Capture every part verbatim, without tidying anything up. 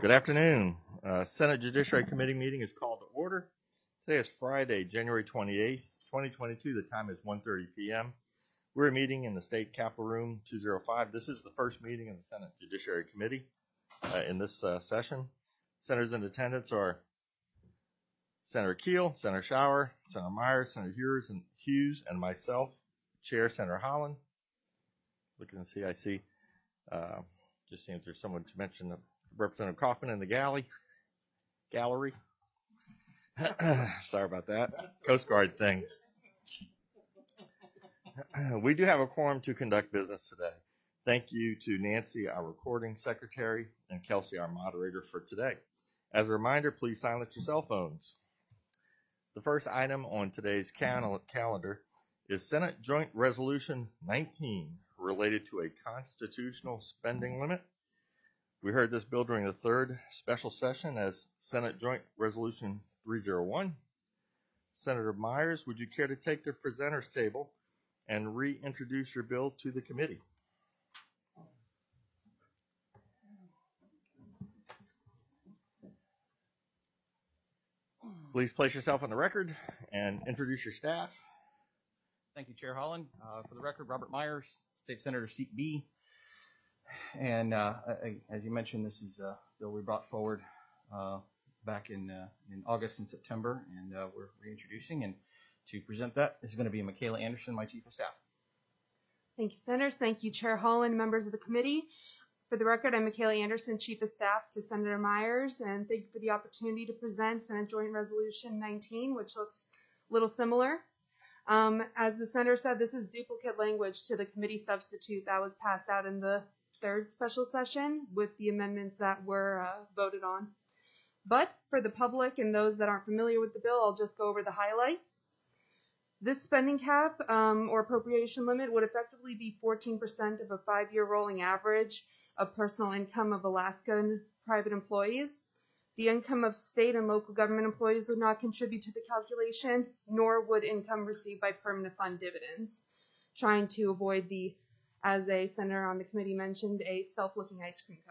Good afternoon. Uh, Senate Judiciary Committee meeting is called to order. Today is Friday, January twenty-eighth, twenty twenty-two. The time is one thirty p m We're meeting in the State Capitol Room two oh five. This is the first meeting in the Senate Judiciary Committee uh, in this uh, session. Senators in attendance are Senator Keel, Senator Schauer, Senator Myers, Senator Hughes, and Hughes, and myself, Chair Senator Holland. Looking to see, I see, uh, just seeing if there's someone to mention Representative Kaufman in the galley, gallery. Sorry about that. Coast Guard thing. We do have a quorum to conduct business today. Thank you to Nancy, our recording secretary, and Kelsey, our moderator for today. As a reminder, please silence your cell phones. The first item on today's cal- calendar is Senate Joint Resolution nineteen, related to a constitutional spending limit. We heard this bill during the third special session as Senate Joint Resolution three oh one. Senator Myers, would you care to take the presenters table and reintroduce your bill to the committee? Please place yourself on the record and introduce your staff. Thank you, Chair Holland. Uh, for the record, Robert Myers, State Senator, Seat B. And uh, I, as you mentioned, this is a bill we brought forward uh, back in uh, in August and September, and uh, we're reintroducing. And to present that is going to be Michaela Anderson, my Chief of Staff. Thank you, Senators. Thank you, Chair Holland, members of the committee. For the record, I'm Michaela Anderson, Chief of Staff to Senator Myers, and thank you for the opportunity to present Senate Joint Resolution nineteen, which looks a little similar. Um, as the Senator said, this is duplicate language to the committee substitute that was passed out in the third special session with the amendments that were uh, voted on. But for the public and those that aren't familiar with the bill, I'll just go over the highlights. This spending cap um, or appropriation limit would effectively be fourteen percent of a five-year rolling average of personal income of Alaskan private employees. The income of state and local government employees would not contribute to the calculation, nor would income received by permanent fund dividends, trying to avoid the, as a senator on the committee mentioned, a self-looking ice cream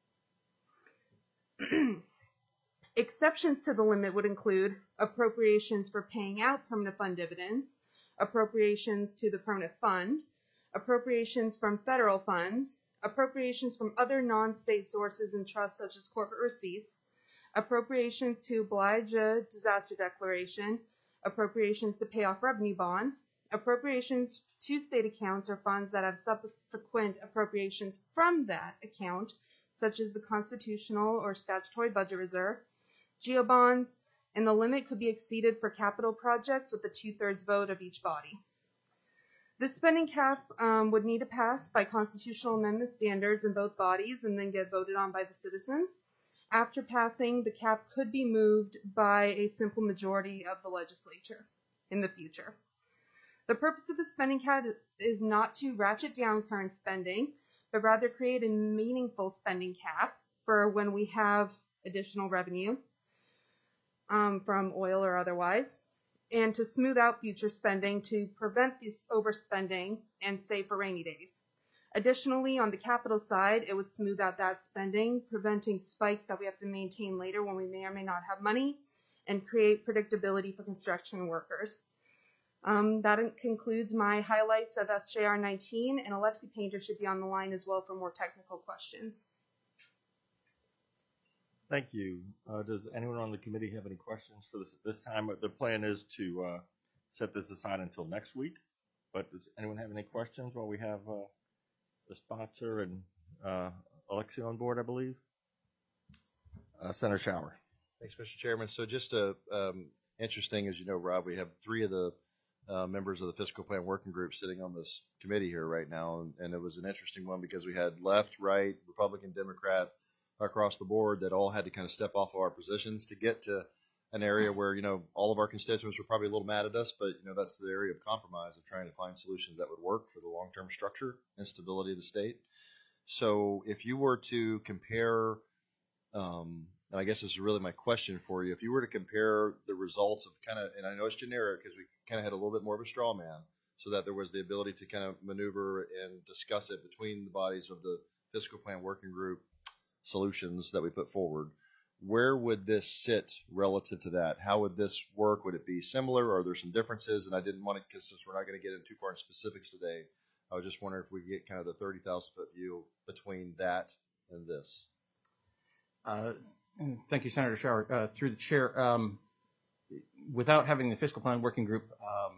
cone. Exceptions to the limit would include appropriations for paying out permanent fund dividends, appropriations to the permanent fund, appropriations from federal funds, appropriations from other non-state sources and trusts such as corporate receipts, appropriations to oblige a disaster declaration, appropriations to pay off revenue bonds, appropriations to state accounts or funds that have subsequent appropriations from that account, such as the constitutional or statutory budget reserve, geobonds, and the limit could be exceeded for capital projects with a two-thirds vote of each body. This spending cap um, would need to pass by constitutional amendment standards in both bodies and then get voted on by the citizens. After passing, the cap could be moved by a simple majority of the legislature in the future. The purpose of the spending cap is not to ratchet down current spending, but rather create a meaningful spending cap for when we have additional revenue um, from oil or otherwise, and to smooth out future spending to prevent this overspending and save for rainy days. Additionally, on the capital side, it would smooth out that spending, preventing spikes that we have to maintain later when we may or may not have money, and create predictability for construction workers. Um, that concludes my highlights of S J R nineteen, and Alexi Painter should be on the line as well for more technical questions. Thank you. Uh, does anyone on the committee have any questions for this at this time? The plan is to uh, set this aside until next week, but does anyone have any questions while we have uh, the sponsor and uh, Alexi on board, I believe? Uh, Senator Schauer. Thanks, Mister Chairman. So just uh, um, interesting, as you know, Rob, we have three of the uh, members of the Fiscal Plan Working Group sitting on this committee here right now, and, and it was an interesting one because we had left, right, Republican, Democrat, across the board that all had to kind of step off of our positions to get to an area where, you know, all of our constituents were probably a little mad at us, but, you know, that's the area of compromise of trying to find solutions that would work for the long-term structure and stability of the state. So if you were to compare, um, and I guess this is really my question for you, if you were to compare the results of kind of, and I know it's generic because we kind of had a little bit more of a straw man, so that there was the ability to kind of maneuver and discuss it between the bodies of the Fiscal Plan Working Group solutions that we put forward. Where would this sit relative to that? How would this work? Would it be similar? Are there some differences? And I didn't want to, because since we're not going to get into too far in specifics today, I was just wondering if we could get kind of the thirty thousand foot view between that and this. Uh, thank you, Senator Schauer. Uh, through the chair, um, without having the fiscal plan working group um,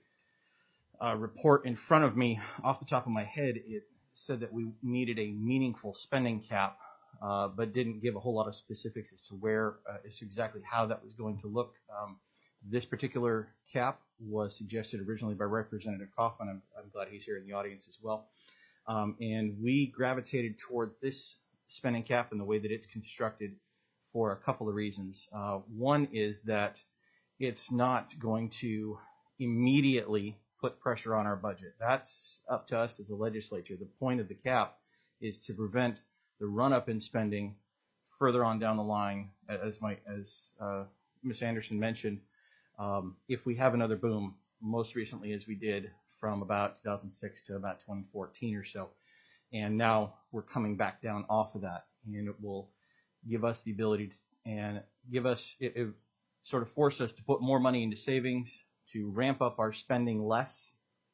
uh, report in front of me, off the top of my head, it said that we needed a meaningful spending cap, uh, but didn't give a whole lot of specifics as to where, uh, as to exactly how that was going to look. Um, this particular cap was suggested originally by Representative Kaufman. I'm, I'm glad he's here in the audience as well. Um, and we gravitated towards this spending cap and the way that it's constructed for a couple of reasons. Uh, one is that it's not going to immediately put pressure on our budget. That's up to us as a legislature. The point of the cap is to prevent the run-up in spending further on down the line, as my as uh, Miz Anderson mentioned. Um, if we have another boom, most recently as we did from about two thousand six to about twenty fourteen or so, and now we're coming back down off of that, and it will give us the ability to, and give us it, it sort of force us to put more money into savings, to ramp up our spending less,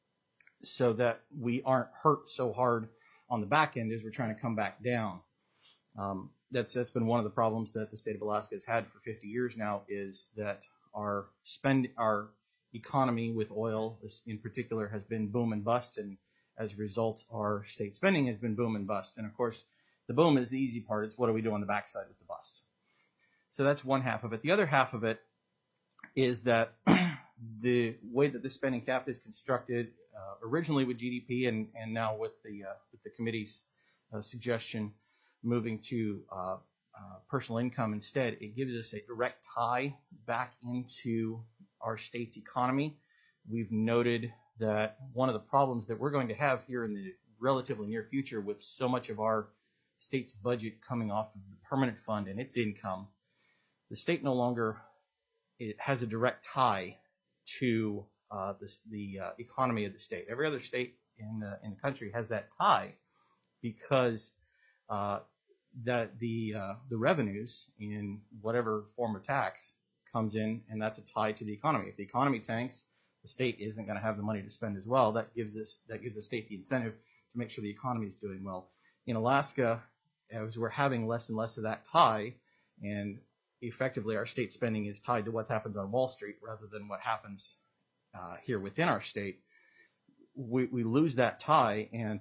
so that we aren't hurt so hard on the back end as we're trying to come back down. Um, that's that's been one of the problems that the state of Alaska has had for fifty years now, is that our spend our economy with oil in particular has been boom and bust, and as a result, our state spending has been boom and bust. And of course, the boom is the easy part. It's what do we do on the backside with the bust? So that's one half of it. The other half of it is that the way that the spending cap is constructed, uh, originally with G D P and, and now with the uh, with the committee's uh, suggestion moving to uh, uh, personal income instead, it gives us a direct tie back into our state's economy. We've noted that one of the problems that we're going to have here in the relatively near future, with so much of our state's budget coming off of the permanent fund and its income, the state no longer it has a direct tie to uh, this, the uh, economy of the state. Every other state in the, in the country has that tie because uh, that the uh, the revenues in whatever form of tax comes in, and that's a tie to the economy. If the economy tanks, the state isn't going to have the money to spend as well. That gives us that gives the state the incentive to make sure the economy is doing well. In Alaska, as we're having less and less of that tie, and effectively our state spending is tied to what happens on Wall Street rather than what happens uh, here within our state, we, we lose that tie. And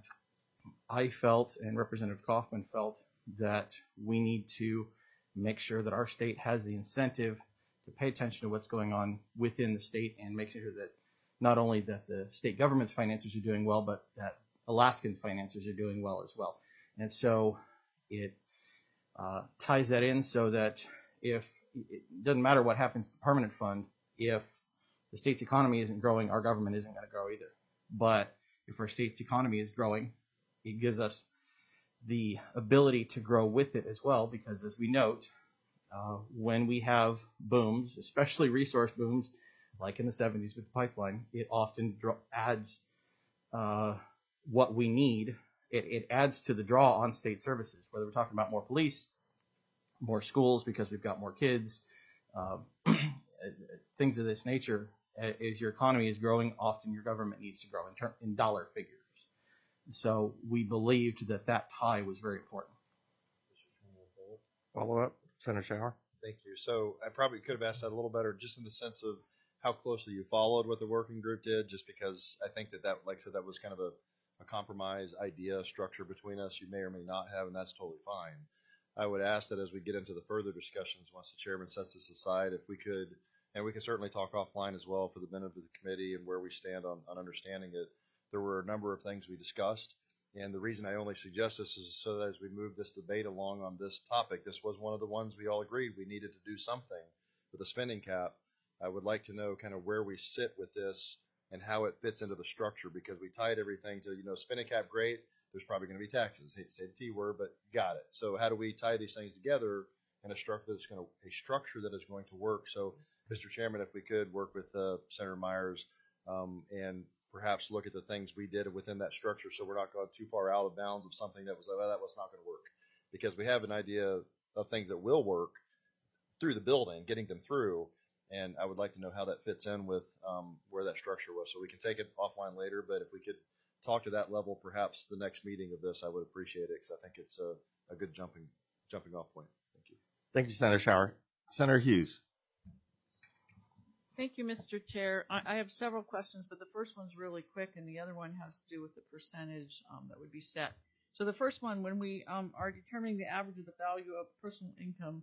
I felt, and Representative Kaufman felt, that we need to make sure that our state has the incentive to pay attention to what's going on within the state and make sure that not only that the state government's finances are doing well, but that Alaskan finances are doing well as well. And so it uh, ties that in so that if it doesn't matter what happens to the permanent fund, if the state's economy isn't growing, our government isn't going to grow either. But if our state's economy is growing, it gives us the ability to grow with it as well, because as we note, uh, when we have booms, especially resource booms, like in the seventies with the pipeline, it often dr- adds uh, what we need. It, it adds to the draw on state services, whether we're talking about more police, more schools because we've got more kids, uh, things of this nature. As your economy is growing, often your government needs to grow in, ter- in dollar figures. So we believed that that tie was very important. Follow up, Senator Schauer. Thank you. So I probably could have asked that a little better, just in the sense of how closely you followed what the working group did, just because I think that that, like I said, that was kind of a, a compromise idea structure between us. You may or may not have, and that's totally fine. I would ask that as we get into the further discussions, once the chairman sets this aside, if we could, and we can certainly talk offline as well for the benefit of the committee and where we stand on, on understanding it. There were a number of things we discussed, and the reason I only suggest this is so that as we move this debate along on this topic, this was one of the ones we all agreed we needed to do something with a spending cap. I would like to know kind of where we sit with this and how it fits into the structure, because we tied everything to, you know, spending cap, great. There's probably going to be taxes. Hate to say the T word, but got it. So how do we tie these things together in a structure that's going to, a structure that is going to work? So, Mister Chairman, if we could work with uh, Senator Myers um, and perhaps look at the things we did within that structure, so we're not going too far out of bounds of something that was, oh, that was not going to work. because we have an idea of things that will work through the building, getting them through. And I would like to know how that fits in with um, where that structure was. So we can take it offline later, but if we could talk to that level, perhaps the next meeting of this, I would appreciate it, because I think it's a, a good jumping jumping off point. Thank you. Thank you, Senator Shower. Senator Hughes. Thank you, Mister Chair. I, I have several questions, but the first one's really quick, and the other one has to do with the percentage um, that would be set. So the first one, when we um, are determining the average of the value of personal income,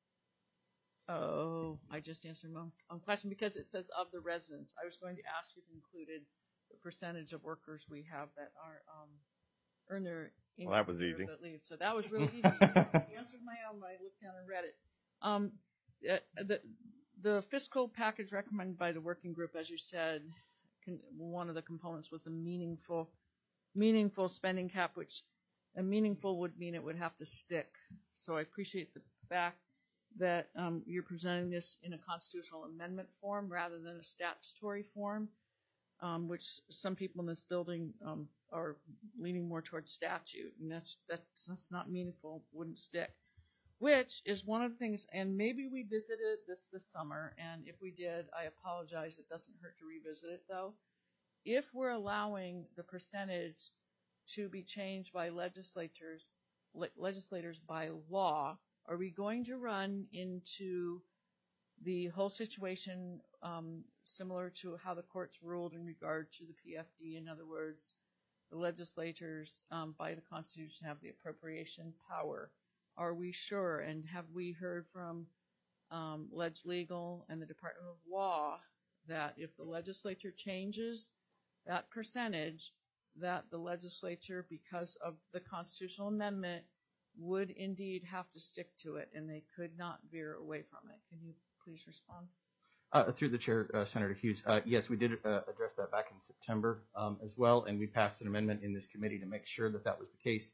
oh, I just answered my own question because it says of the residents. I was going to ask if it included the percentage of workers we have that are um, earn their income. Well, that was easy. That leave. So that was really easy. You answered my own when I looked down and read it. Um, uh, the the fiscal package recommended by the working group, as you said, can, one of the components was a meaningful meaningful spending cap, which a meaningful would mean it would have to stick. So I appreciate the fact that um, you're presenting this in a constitutional amendment form rather than a statutory form, um, which some people in this building um, are leaning more towards statute, and that's, that's that's not meaningful, wouldn't stick. Which is one of the things, and maybe we visited this this summer, and if we did, I apologize, it doesn't hurt to revisit it though. If we're allowing the percentage to be changed by legislators, le legislators by law, are we going to run into the whole situation um, similar to how the courts ruled in regard to the P F D? In other words, the legislators um, by the Constitution have the appropriation power. Are we sure? And have we heard from um, Ledge Legal and the Department of Law that if the legislature changes that percentage, that the legislature, because of the constitutional amendment, would indeed have to stick to it, and they could not veer away from it? Can you please respond? Uh, through the chair, uh, Senator Hughes. Uh, yes, we did uh, address that back in September um, as well, and we passed an amendment in this committee to make sure that that was the case.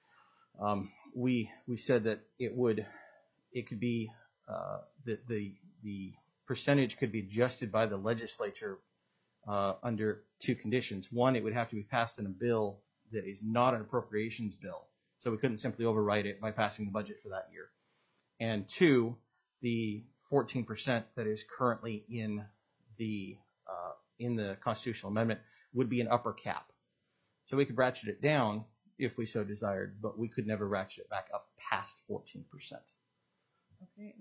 Um, we we said that it would it could be uh, that the the percentage could be adjusted by the legislature uh, under two conditions. One, it would have to be passed in a bill that is not an appropriations bill, so we couldn't simply overwrite it by passing the budget for that year. And two, the fourteen percent that is currently in the uh, in the constitutional amendment would be an upper cap, so we could ratchet it down if we so desired, but we could never ratchet it back up past fourteen percent. Okay.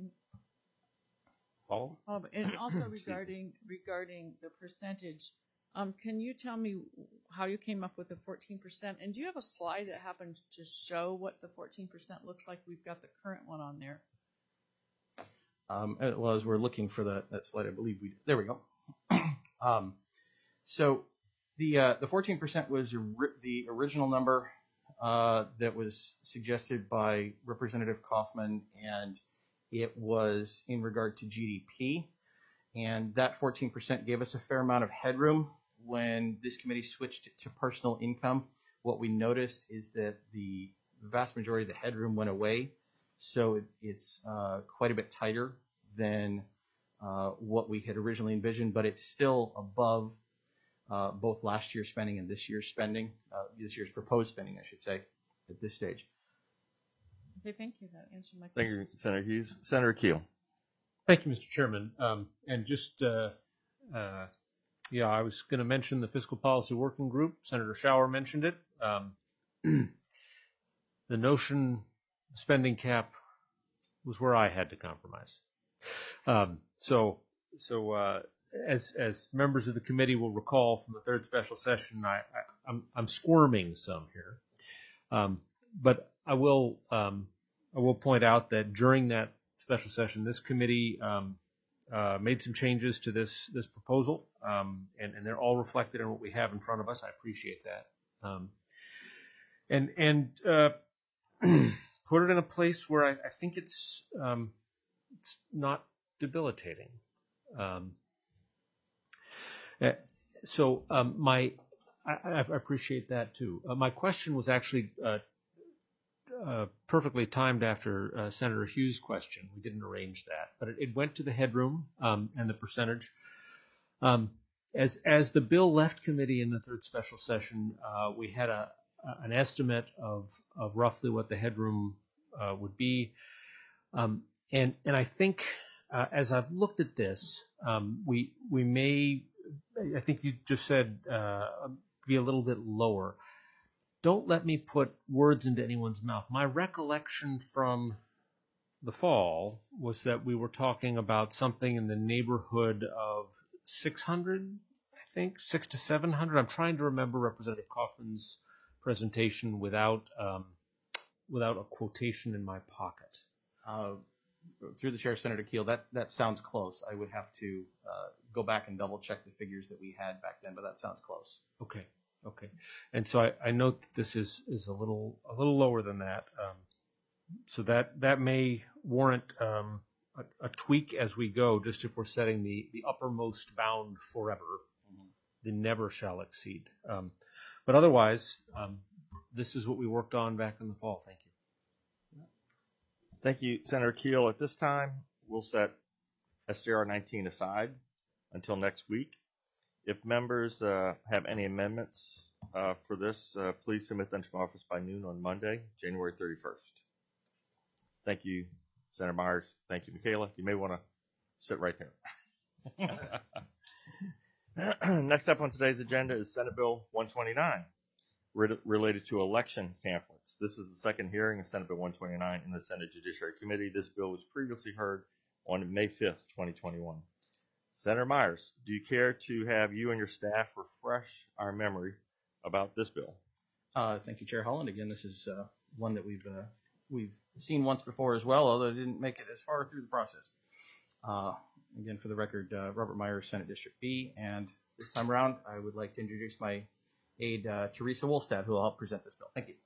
Paul? Um, and also regarding regarding the percentage, um, can you tell me how you came up with the fourteen percent? And do you have a slide that happens to show what the fourteen percent looks like? We've got the current one on there. Um, well, as we're looking for that, that slide, I believe we there we go. um, so the uh, the fourteen percent was the original number uh, that was suggested by Representative Kaufman, and it was in regard to G D P, and that fourteen percent gave us a fair amount of headroom when this committee switched to personal income. What we noticed is that the vast majority of the headroom went away, so it, it's uh, quite a bit tighter than uh, what we had originally envisioned, but it's still above uh, both last year's spending and this year's spending, uh, this year's proposed spending, I should say, at this stage. Okay, thank you. That answered my Thank question. you, Senator Hughes. Senator Keel. Thank you, Mister Chairman. Um, and just, uh, uh, yeah, I was going to mention the Fiscal Policy Working Group. Senator Shower mentioned it. Um, the notion spending cap was where I had to compromise. Um, so, so uh, as as members of the committee will recall from the third special session, I, I, I'm I'm squirming some here, um, but I will um, I will point out that during that special session, this committee um, uh, made some changes to this this proposal, um, and and they're all reflected in what we have in front of us. I appreciate that, um, and and uh, put it in a place where I, I think it's um, it's not debilitating. Um, uh, so um, my I, I appreciate that too. Uh, my question was actually uh, uh, perfectly timed after uh, Senator Hughes' question. We didn't arrange that, but it, it went to the headroom um, and the percentage. Um, as as the bill left committee in the third special session, uh, we had a, a an estimate of of roughly what the headroom uh, would be. Um, and and I think uh, as I've looked at this, um, we we may, I think you just said uh, be a little bit lower. Don't let me put words into anyone's mouth. My recollection from the fall was that we were talking about something in the neighborhood of six hundred, I think, six to seven hundred. I'm trying to remember Representative Kaufman's presentation without um, without a quotation in my pocket. Uh, through the chair, Senator Keel, that, that sounds close. I would have to uh, go back and double check the figures that we had back then, but that sounds close. Okay, okay. And so I, I note that this is, is a little a little lower than that. Um, so that that may warrant um, a, a tweak as we go, just if we're setting the, the uppermost bound forever, mm-hmm. the never shall exceed. Um, but otherwise, um, this is what we worked on back in the fall. Thank you. Thank you, Senator Keel. At this time, we'll set S J R nineteen aside until next week. If members uh, have any amendments uh, for this, uh, please submit them to my office by noon on Monday, January thirty-first. Thank you, Senator Myers. Thank you, Michaela. You may want to sit right there. Next up on today's agenda is Senate Bill one twenty-nine, re- related to election pamphlets. This is the second hearing of Senate Bill one twenty-nine in the Senate Judiciary Committee. This bill was previously heard on May fifth, twenty twenty-one. Senator Myers, do you care to have you and your staff refresh our memory about this bill? Uh, thank you, Chair Holland. Again, this is uh, one that we've uh, we've seen once before as well, although it didn't make it as far through the process. Uh, again, for the record, uh, Robert Myers, Senate District B, and this time around, I would like to introduce my aide, uh, Teresa Wolstad, who will help present this bill. Thank you.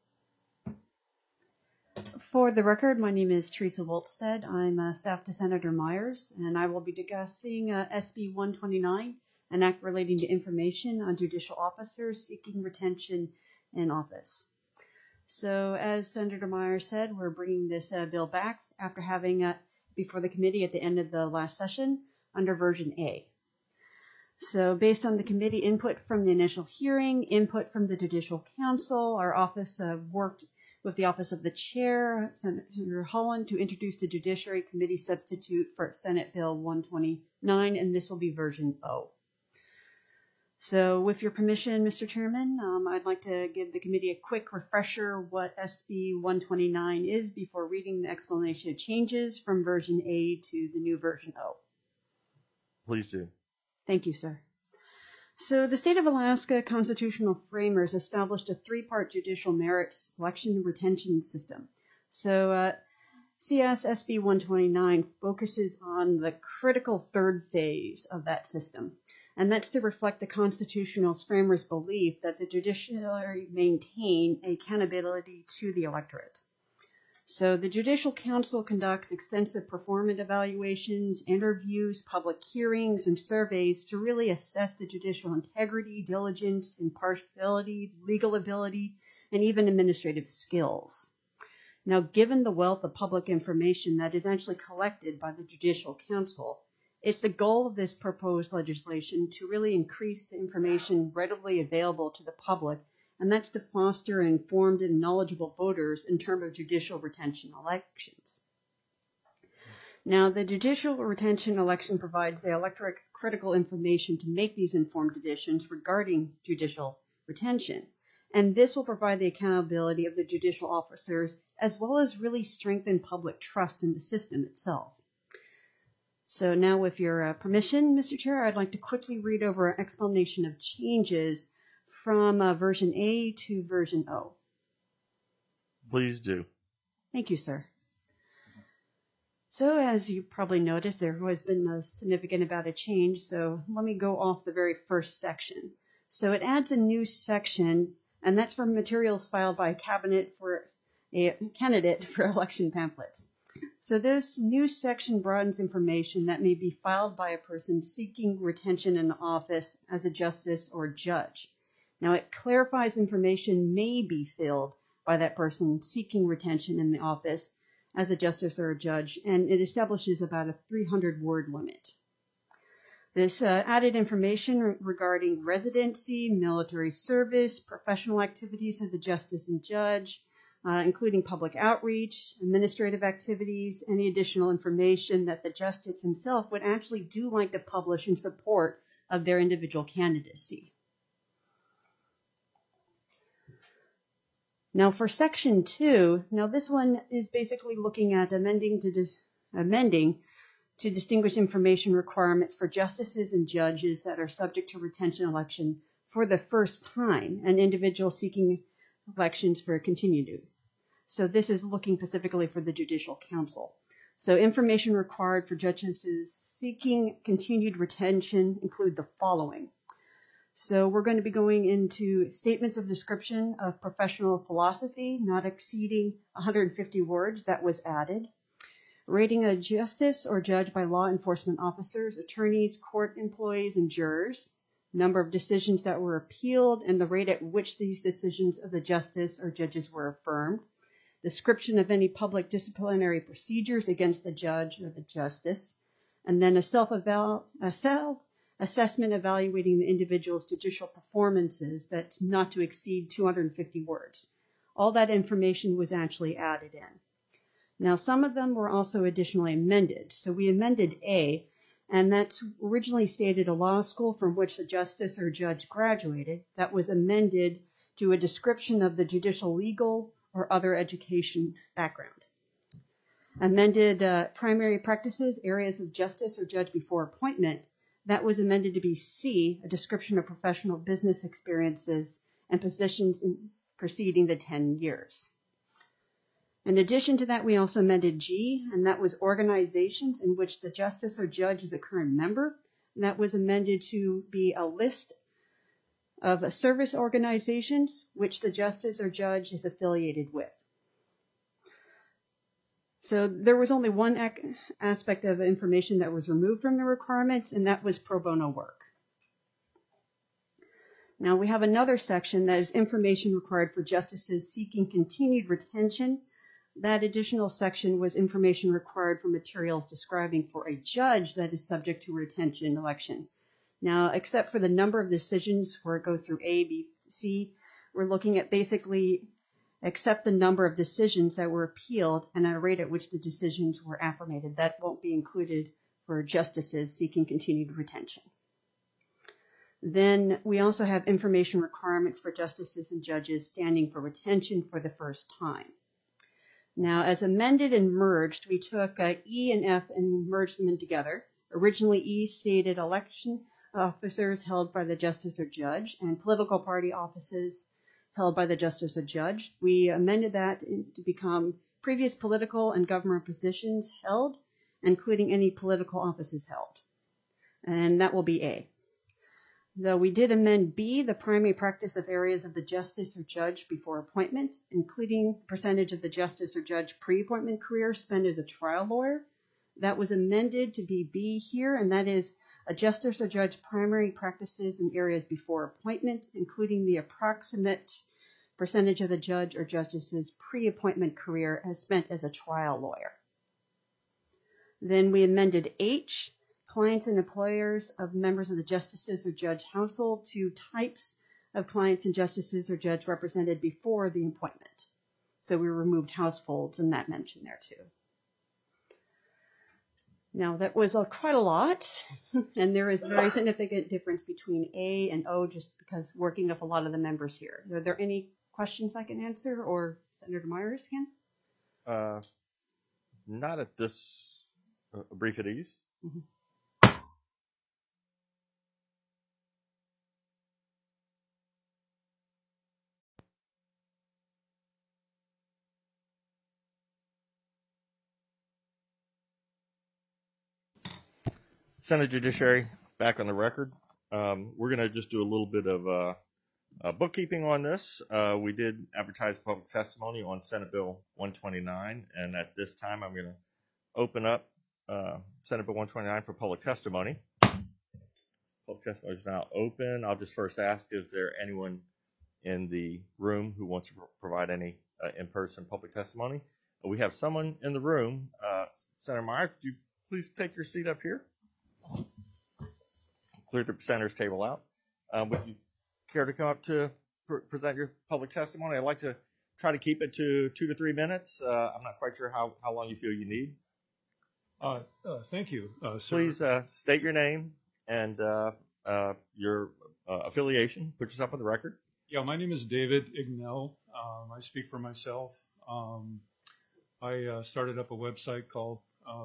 For the record, my name is Teresa Wolstad. I'm uh, staff to Senator Myers, and I will be discussing uh, S B one twenty-nine, an act relating to information on judicial officers seeking retention in office. So, as Senator Myers said, we're bringing this uh, bill back after having it before the committee at the end of the last session under version A. So, based on the committee input from the initial hearing, input from the Judicial Council, our office uh, worked with the Office of the Chair, Senator Holland, to introduce the Judiciary Committee substitute for Senate Bill one twenty-nine, and this will be version O. So with your permission, Mister Chairman, um, I'd like to give the committee a quick refresher what S B one twenty-nine is before reading the explanation of changes from version A to the new version O. Please do. Thank you, sir. So the state of Alaska constitutional framers established a three-part judicial merit selection and retention system. So uh, C S S B one twenty-nine focuses on the critical third phase of that system, and that's to reflect the constitutional framers' belief that the judiciary maintain accountability to the electorate. So the Judicial Council conducts extensive performance evaluations, interviews, public hearings, and surveys to really assess the judicial integrity, diligence, impartiality, legal ability, and even administrative skills. Now, given the wealth of public information that is actually collected by the Judicial Council, it's the goal of this proposed legislation to really increase the information readily available to the public, and that's to foster informed and knowledgeable voters in terms of judicial retention elections. Now, the judicial retention election provides the electorate critical information to make these informed decisions regarding judicial retention, and this will provide the accountability of the judicial officers as well as really strengthen public trust in the system itself. So now, with your uh, permission, Mister Chair, I'd like to quickly read over an explanation of changes from uh, version A to version O. Please do. Thank you, sir. So as you probably noticed, there has been a significant amount of change, so let me go off the very first section. So it adds a new section, and that's for materials filed by a cabinet for a candidate for election pamphlets. So this new section broadens information that may be filed by a person seeking retention in office as a justice or judge. Now, it clarifies information may be filled by that person seeking retention in the office as a justice or a judge, and it establishes about a three hundred word limit. This uh, added information regarding residency, military service, professional activities of the justice and judge, uh, including public outreach, administrative activities, any additional information that the justice himself would actually do like to publish in support of their individual candidacy. Now for section two, now this one is basically looking at amending to di- amending to distinguish information requirements for justices and judges that are subject to retention election for the first time and individuals seeking elections for a continued. So this is looking specifically for the Judicial Council. So information required for judges seeking continued retention include the following. So we're going to be going into statements of description of professional philosophy, not exceeding one hundred fifty words. That was added. Rating a justice or judge by law enforcement officers, attorneys, court employees, and jurors. Number of decisions that were appealed and the rate at which these decisions of the justice or judges were affirmed. Description of any public disciplinary procedures against the judge or the justice. And then a self-eval- a self-assessment evaluating the individual's judicial performances that's not to exceed two hundred fifty words. All that information was actually added in. Now, some of them were also additionally amended. So we amended A, and that's originally stated a law school from which the justice or judge graduated. That was amended to a description of the judicial legal or other education background. Amended uh, primary practices, areas of justice or judge before appointment. That was amended to be C, a description of professional business experiences and positions in preceding the ten years. In addition to that, we also amended G, and that was organizations in which the justice or judge is a current member. And that was amended to be a list of service organizations which the justice or judge is affiliated with. So there was only one ac- aspect of information that was removed from the requirements, and that was pro bono work. Now we have another section that is information required for justices seeking continued retention. That additional section was information required for materials describing for a judge that is subject to retention election. Now, except for the number of decisions where it goes through A, B, C, we're looking at basically except the number of decisions that were appealed and at a rate at which the decisions were affirmated. That won't be included for justices seeking continued retention. Then we also have information requirements for justices and judges standing for retention for the first time. Now, as amended and merged, we took uh, E and F and merged them in together. Originally, E stated election officers held by the justice or judge and political party offices held by the justice or judge. We amended that to become previous political and government positions held, including any political offices held. And that will be A. So we did amend B, the primary practice of areas of the justice or judge before appointment, including percentage of the justice or judge pre-appointment career spent as a trial lawyer. That was amended to be B here, and that is a justice or judge primary practices in areas before appointment, including the approximate percentage of the judge or judge's pre-appointment career as spent as a trial lawyer. Then we amended H, clients and employers of members of the justices or judge household, to types of clients and justices or judge represented before the appointment. So we removed households and that mentioned there too. Now that was uh, quite a lot, and there is a very significant difference between A and O just because working with a lot of the members here. Are there any questions I can answer, or Senator Myers can? Uh, not at this uh, brief at ease. Mm-hmm. Senate Judiciary, back on the record. Um, we're going to just do a little bit of uh, uh, bookkeeping on this. Uh, we did advertise public testimony on Senate Bill one twenty-nine, and at this time I'm going to open up uh, Senate Bill one twenty-nine for public testimony. Public testimony is now open. I'll just first ask, is there anyone in the room who wants to provide any uh, in-person public testimony? We have someone in the room. Uh, Senator Myers, could you please take your seat up here? Clear the senator's table out. Um, would you care to come up to pr- present your public testimony? I'd like to try to keep it to two to three minutes. Uh, I'm not quite sure how, how long you feel you need. Uh, uh, thank you, uh, sir. Please uh, state your name and uh, uh, your uh, affiliation. Put yourself on the record. Yeah, my name is David Ignell. Um, I speak for myself. Um, I uh, started up a website called, uh,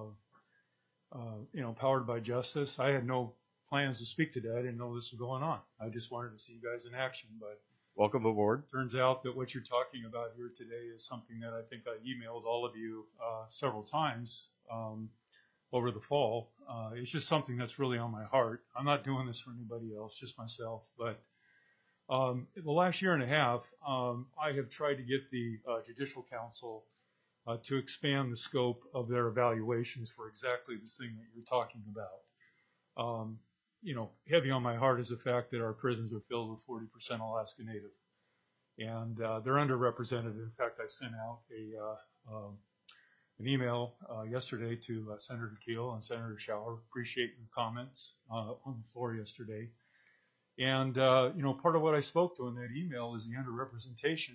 uh, you know, Powered by Justice. I had no plans to speak today. I didn't know this was going on. I just wanted to see you guys in action, but welcome aboard. Turns out that what you're talking about here today is something that I think I emailed all of you uh, several times um, over the fall. Uh, it's just something that's really on my heart. I'm not doing this for anybody else, just myself. But um, the last year and a half, um, I have tried to get the uh, Judicial Council uh, to expand the scope of their evaluations for exactly this thing that you're talking about. Um, you know, heavy on my heart is the fact that our prisons are filled with forty percent Alaska Native, and uh, they're underrepresented. In fact, I sent out a uh, um, an email uh, yesterday to uh, Senator Keel and Senator Schauer. Appreciate your comments uh, on the floor yesterday. And uh, you know, part of what I spoke to in that email is the underrepresentation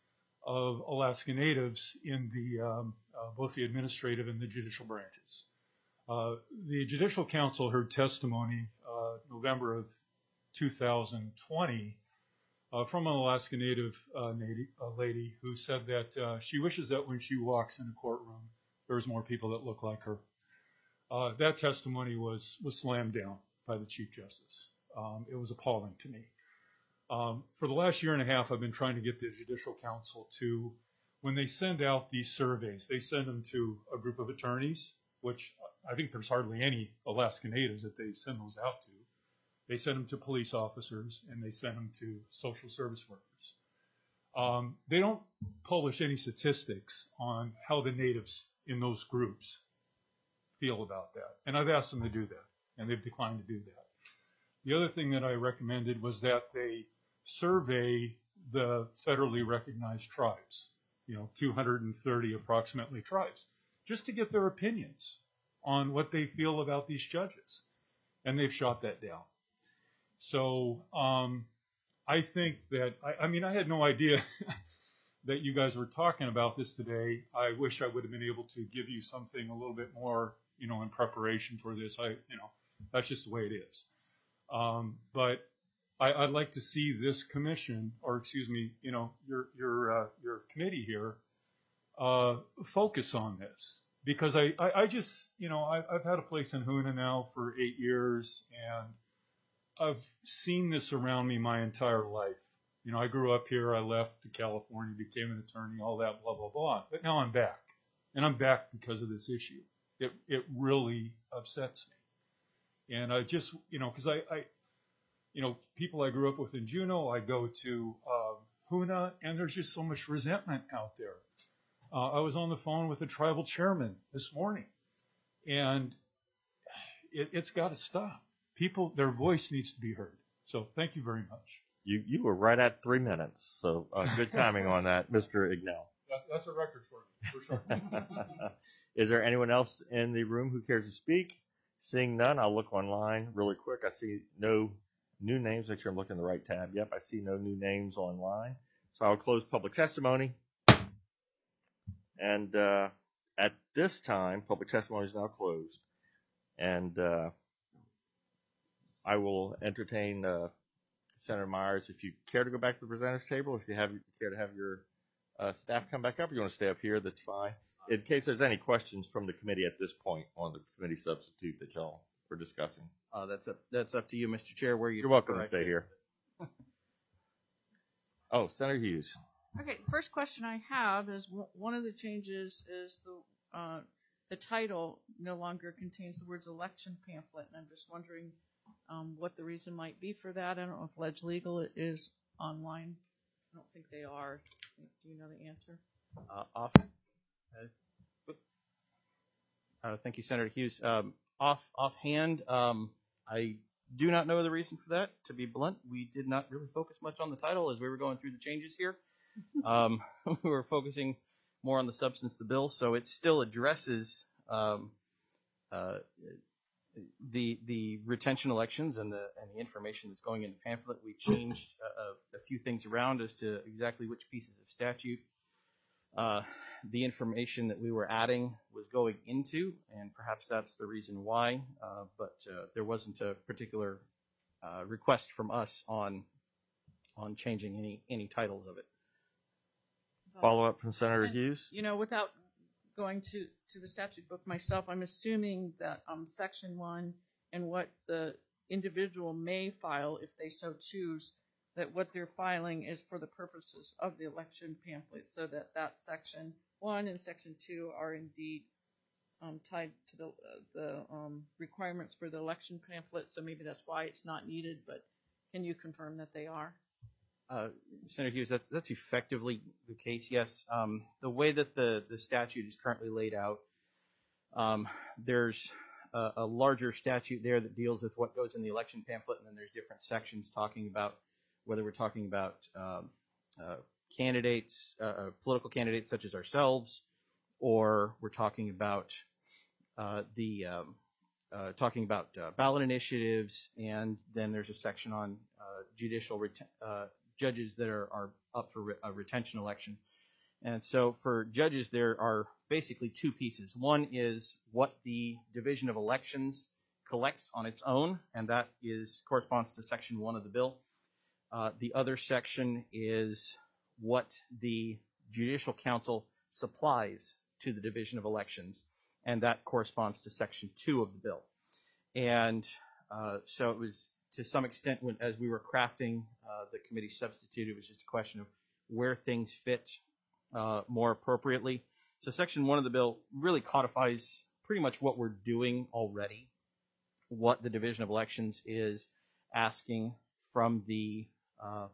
of Alaska Natives in the um, uh, both the administrative and the judicial branches. Uh, the Judicial Council heard testimony uh, November of two thousand twenty uh, from an Alaska Native uh, native, uh, lady who said that uh, she wishes that when she walks in a courtroom, there's more people that look like her. Uh, that testimony was was slammed down by the Chief Justice. Um, it was appalling to me. Um, for the last year and a half, I've been trying to get the Judicial Council to, when they send out these surveys, they send them to a group of attorneys, which I think there's hardly any Alaska Natives that they send those out to. They send them to police officers, and they send them to social service workers. Um, they don't publish any statistics on how the Natives in those groups feel about that. And I've asked them to do that, and they've declined to do that. The other thing that I recommended was that they survey the federally recognized tribes, you know, two hundred thirty approximately tribes, just to get their opinions on what they feel about these judges. And they've shot that down. So um, I think that, I, I mean, I had no idea that you guys were talking about this today. I wish I would have been able to give you something a little bit more, you know, in preparation for this. I, you know, that's just the way it is. Um, but I, I'd like to see this commission, or excuse me, you know, your, your, uh, your committee here, uh, focus on this. Because I, I, I just, you know, I, I've had a place in Hoonah now for eight years, and I've seen this around me my entire life. You know, I grew up here, I left to California, became an attorney, all that, blah, blah, blah. But now I'm back. And I'm back because of this issue. It, it really upsets me. And I just, you know, because I, I, you know, people I grew up with in Juneau, I go to um, Hoonah, and there's just so much resentment out there. Uh, I was on the phone with a tribal chairman this morning, and it, it's got to stop. People, their voice needs to be heard. So thank you very much. You you were right at three minutes, so uh, good timing on that, Mister Ignell. That's, that's a record for me, for sure. Is there anyone else in the room who cares to speak? Seeing none, I'll look online really quick. I see no new names. Make sure I'm looking at the right tab. Yep, I see no new names online. So I'll close public testimony. And uh, at this time, public testimony is now closed. And uh, I will entertain uh, Senator Myers, if you care to go back to the presenters table, if you have care to have your uh, staff come back up, or you want to stay up here, that's fine. In case there's any questions from the committee at this point on the committee substitute that y'all were discussing. Uh, that's up, that's up to you, Mister Chair, where you. You're welcome to stay here. Oh, Senator Hughes. Okay, first question I have is w- one of the changes is the uh, the title no longer contains the words election pamphlet, and I'm just wondering um, what the reason might be for that. I don't know if Ledge Legal is online. I don't think they are. Do you know the answer? Uh, off. Uh, uh, thank you, Senator Hughes. Um, off offhand, um, I do not know the reason for that. To be blunt, we did not really focus much on the title as we were going through the changes here. Um, we were focusing more on the substance of the bill, so it still addresses um, uh, the the retention elections and the and the information that's going in the pamphlet. We changed a, a, a few things around as to exactly which pieces of statute uh, the information that we were adding was going into, and perhaps that's the reason why, uh, but uh, there wasn't a particular uh, request from us on on changing any any titles of it. Follow up from Senator And, Hughes. You know, without going to, to the statute book myself, I'm assuming that um, section one and what the individual may file if they so choose, that what they're filing is for the purposes of the election pamphlet, so that that section one and section two are indeed um, tied to the, uh, the um, requirements for the election pamphlet. So maybe that's why it's not needed, but can you confirm that they are? Uh, Senator Hughes, that's that's effectively the case. Yes, um, the way that the the statute is currently laid out, um, there's a, a larger statute there that deals with what goes in the election pamphlet, and then there's different sections talking about whether we're talking about um, uh, candidates, uh, political candidates such as ourselves, or we're talking about uh, the um, uh, talking about uh, ballot initiatives, and then there's a section on uh, judicial ret- uh, judges that are, are up for re- a retention election. And so for judges, there are basically two pieces. One is what the Division of Elections collects on its own, and that is corresponds to section one of the bill. Uh, the other section is what the Judicial Council supplies to the Division of Elections, and that corresponds to section two of the bill. And uh, so it was, to some extent, when, as we were crafting uh, the committee substitute, it was just a question of where things fit uh, more appropriately. So section one of the bill really codifies pretty much what we're doing already, what the Division of Elections is asking from the uh,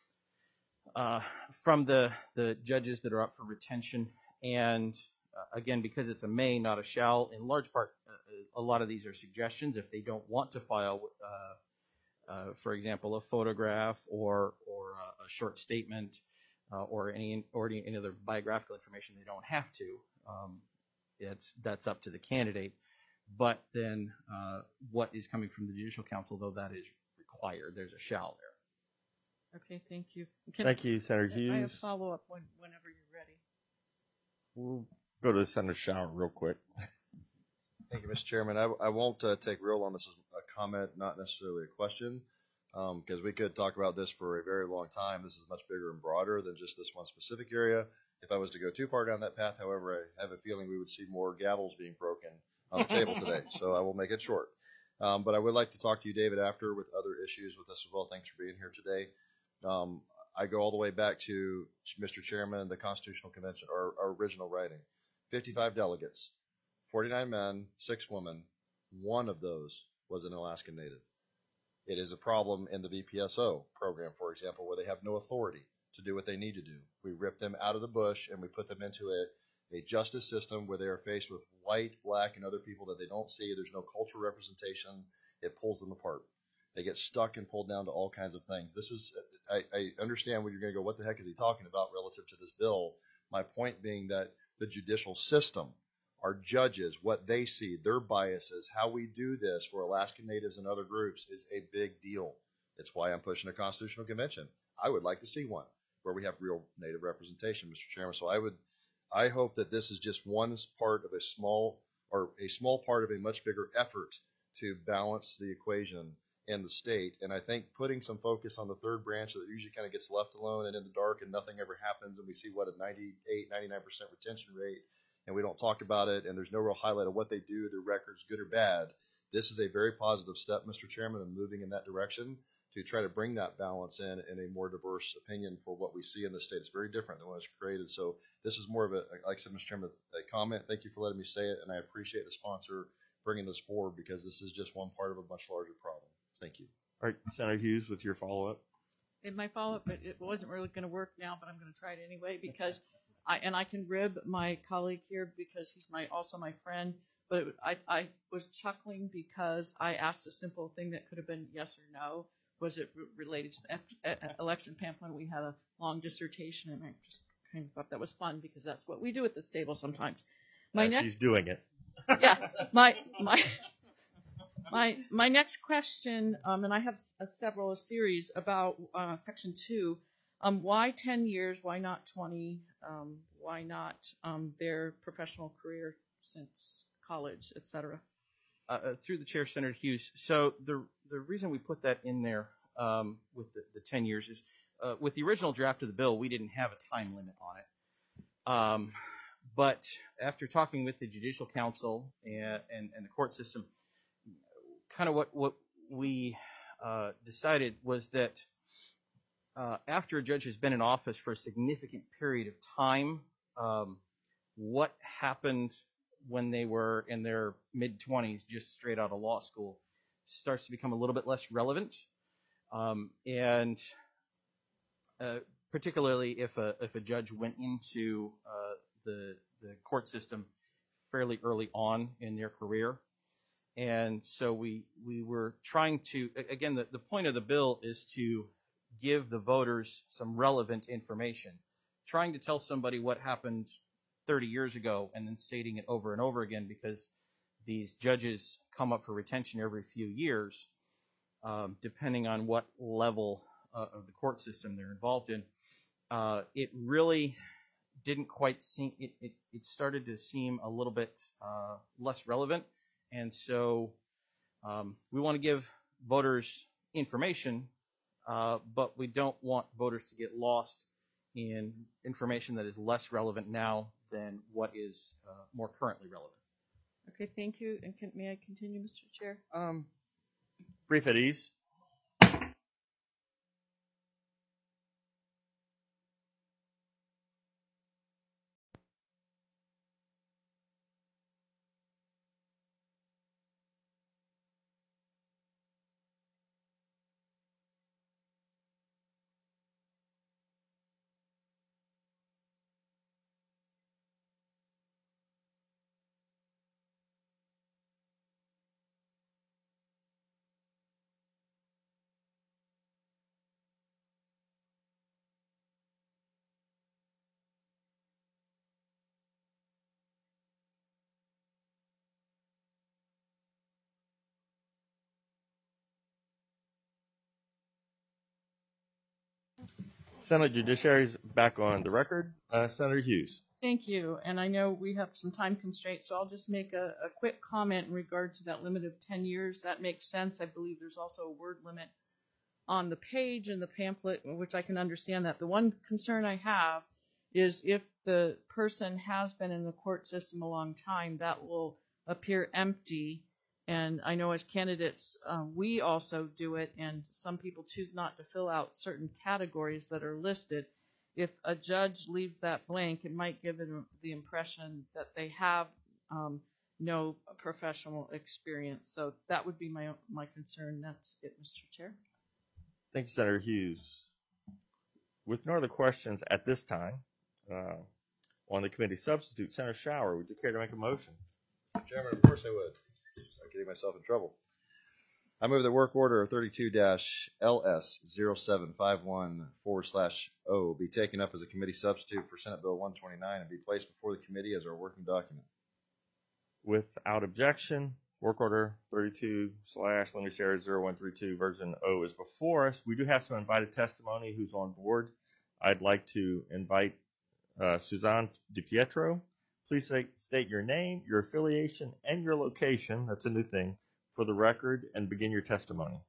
uh, from the the judges that are up for retention. And uh, again, because it's a may, not a shall, in large part, uh, a lot of these are suggestions. If they don't want to file uh, Uh, for example, a photograph or or a, a short statement uh, or any or any other biographical information, they don't have to. Um, it's that's up to the candidate. But then uh, what is coming from the Judicial Council, though, that is required. There's a shall there. Okay, thank you. Can, Thank you, Senator Hughes. I have follow up when, whenever you're ready. We'll go to Senator Shower real quick. Thank you, Mister Chairman. I, I won't uh, take real on this as a comment, not necessarily a question, because um, we could talk about this for a very long time. This is much bigger and broader than just this one specific area. If I was to go too far down that path, however, I have a feeling we would see more gavels being broken on the table today, so I will make it short. Um, but I would like to talk to you, David, after with other issues with this as well. Thanks for being here today. Um, I go all the way back to Mister Chairman, the Constitutional Convention, our, our original writing. fifty-five delegates. forty-nine men, six women. One of those was an Alaskan Native. It is a problem in the V P S O program, for example, where they have no authority to do what they need to do. We rip them out of the bush and we put them into a, a justice system where they are faced with white, black, and other people that they don't see. There's no cultural representation. It pulls them apart. They get stuck and pulled down to all kinds of things. This is, I, I understand when you're going to go, what the heck is he talking about relative to this bill? My point being that the judicial system, our judges, what they see, their biases, how we do this for Alaskan Natives and other groups is a big deal. It's why I'm pushing a constitutional convention. I would like to see one where we have real Native representation, Mister Chairman. So I would, I hope that this is just one part of a small, or a small part of a much bigger effort to balance the equation in the state. And I think putting some focus on the third branch that usually kind of gets left alone and in the dark and nothing ever happens, and we see what a ninety-eight, ninety-nine percent retention rate, and we don't talk about it, and there's no real highlight of what they do, their records, good or bad. This is a very positive step, Mister Chairman, in moving in that direction to try to bring that balance in in a more diverse opinion for what we see in the state. It's very different than what was created. So this is more of a, like I said, Mister Chairman, a comment. Thank you for letting me say it, and I appreciate the sponsor bringing this forward because this is just one part of a much larger problem. Thank you. All right, Senator Hughes, with your follow-up. In my follow-up, but it wasn't really going to work now, but I'm going to try it anyway because I and I can rib my colleague here because he's my also my friend. But it, I I was chuckling because I asked a simple thing that could have been yes or no. Was it re- related to the e- election pamphlet? We had a long dissertation, and I just kind of thought that was fun because that's what we do at this table sometimes. My As next, she's doing it. yeah, my my. My my next question, um, and I have a several a series about uh, section two. Um, why ten years? Why not twenty? Um, why not um, their professional career since college, et cetera? Uh, uh, through the chair, Senator Hughes. So the the reason we put that in there um, with the, the ten years is uh, with the original draft of the bill, we didn't have a time limit on it. Um, but after talking with the Judicial Council and, and, and the court system, kind of what, what we uh, decided was that uh, after a judge has been in office for a significant period of time, um, what happened when they were in their mid-twenties, just straight out of law school, starts to become a little bit less relevant. Um, and uh, particularly if a, if a judge went into uh, the, the court system fairly early on in their career. And so we, we were trying to, again, the, the point of the bill is to give the voters some relevant information. Trying to tell somebody what happened thirty years ago and then stating it over and over again because these judges come up for retention every few years, um, depending on what level uh, of the court system they're involved in. Uh, it really didn't quite seem, it, it, it started to seem a little bit uh, less relevant. And so um, we want to give voters information, uh, but we don't want voters to get lost in information that is less relevant now than what is uh, more currently relevant. Okay, thank you. And can, may I continue, Mister Chair? Um, brief at ease. Senate Judiciary is back on the record. Uh, Senator Hughes. Thank you. And I know we have some time constraints, so I'll just make a, a quick comment in regard to that limit of ten years. That makes sense. I believe there's also a word limit on the page in the pamphlet, which I can understand that. The one concern I have is if the person has been in the court system a long time, that will appear empty. And I know as candidates, uh, we also do it, and some people choose not to fill out certain categories that are listed. If a judge leaves that blank, it might give it the impression that they have um, no professional experience. So that would be my my concern. That's it, Mister Chair. Thank you, Senator Hughes. With no other questions at this time, uh, on the committee substitute, Senator Shower, would you care to make a motion? Chairman, of course I would. I'm getting myself in trouble. I move that work order thirty-two L S zero seven five one forward slash O be taken up as a committee substitute for Senate Bill one twenty-nine and be placed before the committee as our working document. Without objection, work order thirty-two slash, let me see, zero one three two version O is before us. We do have some invited testimony who's on board. I'd like to invite uh, Suzanne DiPietro. Please say, state your name, your affiliation, and your location. That's a new thing for the record, and begin your testimony.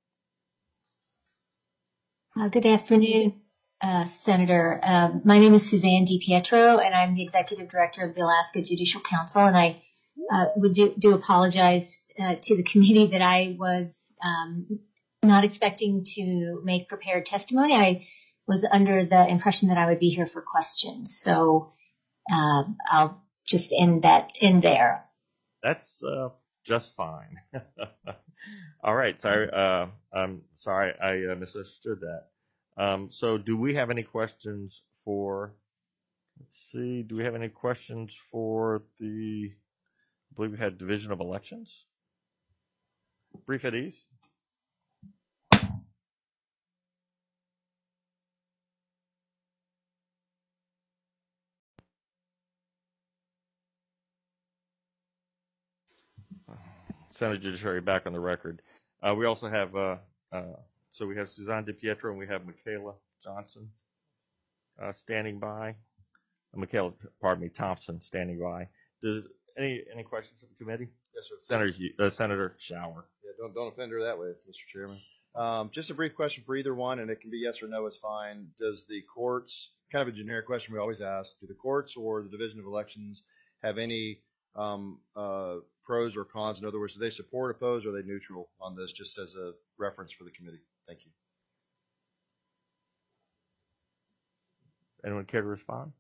Uh, good afternoon, uh, Senator. Um, my name is Suzanne DiPietro, and I'm the Executive Director of the Alaska Judicial Council, and I uh, would do, do apologize uh, to the committee that I was um, not expecting to make prepared testimony. I was under the impression that I would be here for questions, so uh, I'll just end that in there. That's uh, just fine. All right. Sorry. Uh, I'm sorry. I uh, misunderstood that. Um, so do we have any questions for, let's see, do we have any questions for the, I believe we had Division of Elections? Brief at ease. Senate Judiciary back on the record. Uh, we also have, uh, uh, so we have Suzanne DiPietro and we have Michaela Johnson uh, standing by. Michaela, pardon me, Thompson standing by. Does any any questions for the committee? Yes, sir. Senator Hugh- uh, Senator Shower. Yeah, don't don't offend her that way, Mister Chairman. Um, just a brief question for either one, and it can be yes or no. It's fine. Does the courts, kind of a generic question we always ask, do the courts or the Division of Elections have any um, uh, pros or cons? In other words, do they support, oppose, or are they neutral on this? Just as a reference for the committee. Thank you. Anyone care to respond?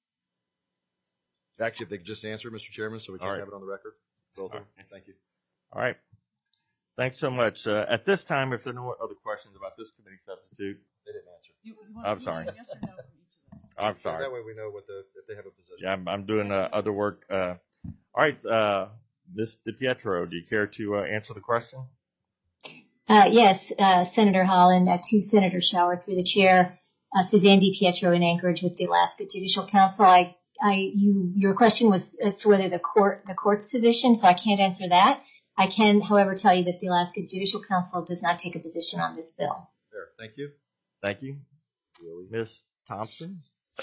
Actually, if they could just answer, Mister Chairman, so we can All right. have it on the record. Both of them. All right. Thank you. All right. Thanks so much. Uh, at this time, if there are no other questions about this committee substitute, They didn't answer. You, you want, I'm you sorry. want a yes or no from each of those? I'm So sorry. that way we know what the if they have a position. Yeah, I'm, I'm doing uh, other work. Uh, all right, uh, Miz DiPietro, do you care to uh, answer the question? Uh, yes, uh, Senator Holland, uh, to Senator Shower through the chair, uh, Suzanne DiPietro in Anchorage with the Alaska Judicial Council. I, I, you, your question was as to whether the court, the court's position, so I can't answer that. I can, however, tell you that the Alaska Judicial Council does not take a position on this bill. There. Thank you. Thank you. Miz Thompson?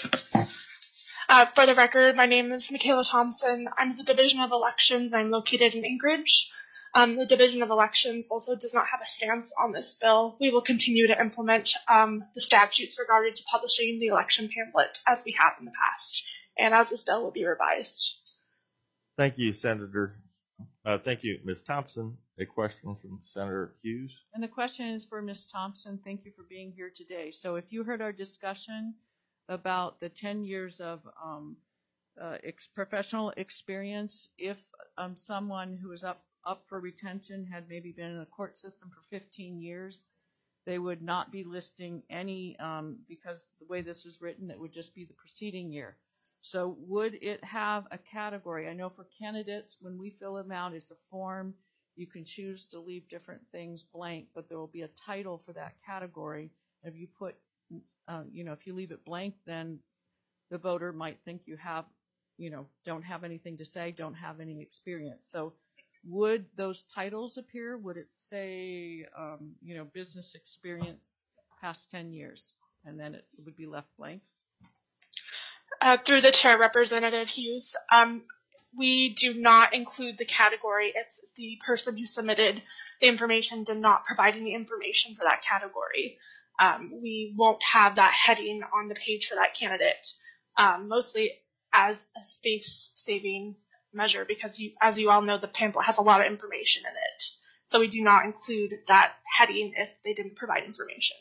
Uh, for the record, my name is Michaela Thompson. I'm with the Division of Elections. I'm located in Anchorage. Um, the Division of Elections also does not have a stance on this bill. We will continue to implement um, the statutes regarding to publishing the election pamphlet as we have in the past, and as this bill will be revised. Thank you, Senator. Uh, thank you, Miz Thompson. A question from Senator Hughes. And the question is for Miz Thompson. Thank you for being here today. So if you heard our discussion about the ten years of um, uh, ex- professional experience, if um, someone who is up, up for retention had maybe been in the court system for fifteen years, they would not be listing any, um, because the way this is written, it would just be the preceding year. So would it have a category? I know for candidates, when we fill them out, it's a form. You can choose to leave different things blank, but there will be a title for that category. If you put, uh, you know, if you leave it blank, then the voter might think you have, you know, don't have anything to say, don't have any experience. So would those titles appear? Would it say, um, you know, business experience past ten years, and then it would be left blank? Uh, through the chair, Representative Hughes, um, we do not include the category if the person who submitted the information did not provide any information for that category. Um, we won't have that heading on the page for that candidate, um, mostly as a space-saving measure because, you, as you all know, the pamphlet has a lot of information in it. So we do not include that heading if they didn't provide information.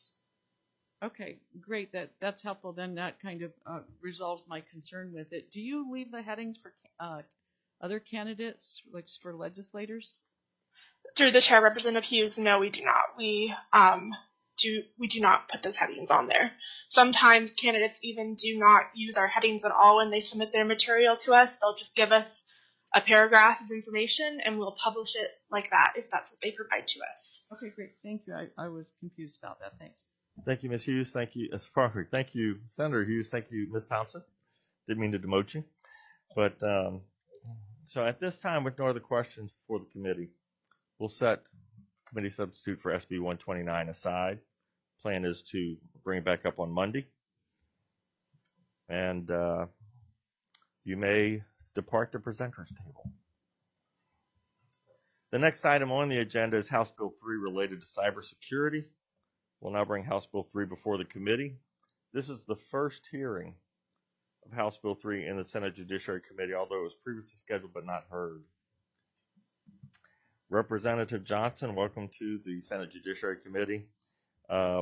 Okay, great. That that's helpful. Then that kind of uh, resolves my concern with it. Do you leave the headings for uh, other candidates, like for legislators? Through the chair, Representative Hughes, no, we do not. We um, do we do not put those headings on there. Sometimes candidates even do not use our headings at all when they submit their material to us. They'll just give us a paragraph of information, and we'll publish it like that if that's what they provide to us. Okay, great. Thank you. I, I was confused about that. Thanks. Thank you, Miz Hughes. Thank you. That's perfect. Thank you, Senator Hughes. Thank you, Miz Thompson. Didn't mean to demote you. But um, so at this time, with no other questions for the committee, we'll set committee substitute for S B one twenty-nine aside. Plan is to bring it back up on Monday. And uh, you may depart the presenter's table. The next item on the agenda is House Bill three related to cybersecurity. We'll now bring House Bill three before the committee. This is the first hearing of House Bill three in the Senate Judiciary Committee, although it was previously scheduled but not heard. Representative Johnson, welcome to the Senate Judiciary Committee. Uh,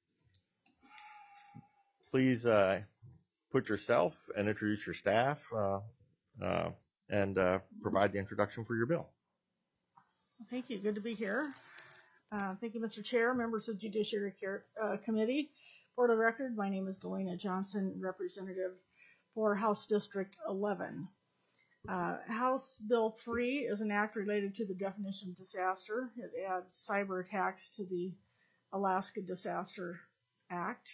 please uh, put yourself and introduce your staff uh, uh, and uh, provide the introduction for your bill. Thank you. Good to be here. Uh, thank you, Mister Chair, members of Judiciary uh, Committee. For the record, my name is Delana Johnson, representative for House District eleven. Uh, House Bill three is an act related to the definition of disaster. It adds cyber attacks to the Alaska Disaster Act.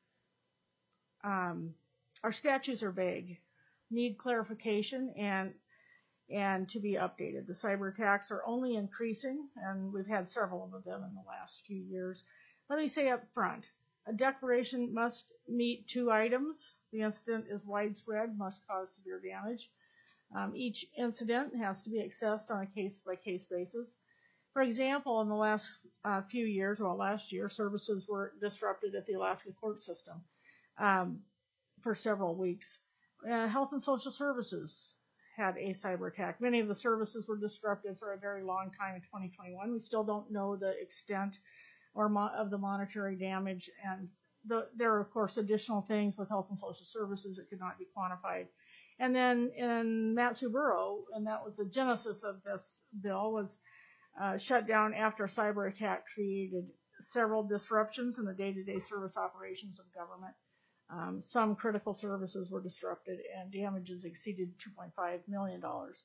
Um, our statutes are vague, need clarification, and and to be updated. The cyber attacks are only increasing, and we've had several of them in the last few years. Let me say up front, A declaration must meet two items. The incident is widespread, must cause severe damage. Um, each incident has to be assessed on a case-by-case basis. For example, in the last uh, few years, well, last year, services were disrupted at the Alaska court system um, for several weeks. Uh, Health and Social Services had a cyber attack. Many of the services were disrupted for a very long time in twenty twenty-one. We still don't know the extent or mo- of the monetary damage, and the, there are, of course, additional things with Health and Social Services that could not be quantified. And then in Mat-Su-Buro, and that was the genesis of this bill, was uh, shut down after a cyber attack created several disruptions in the day-to-day service operations of government. Um, some critical services were disrupted, and damages exceeded two point five million dollars.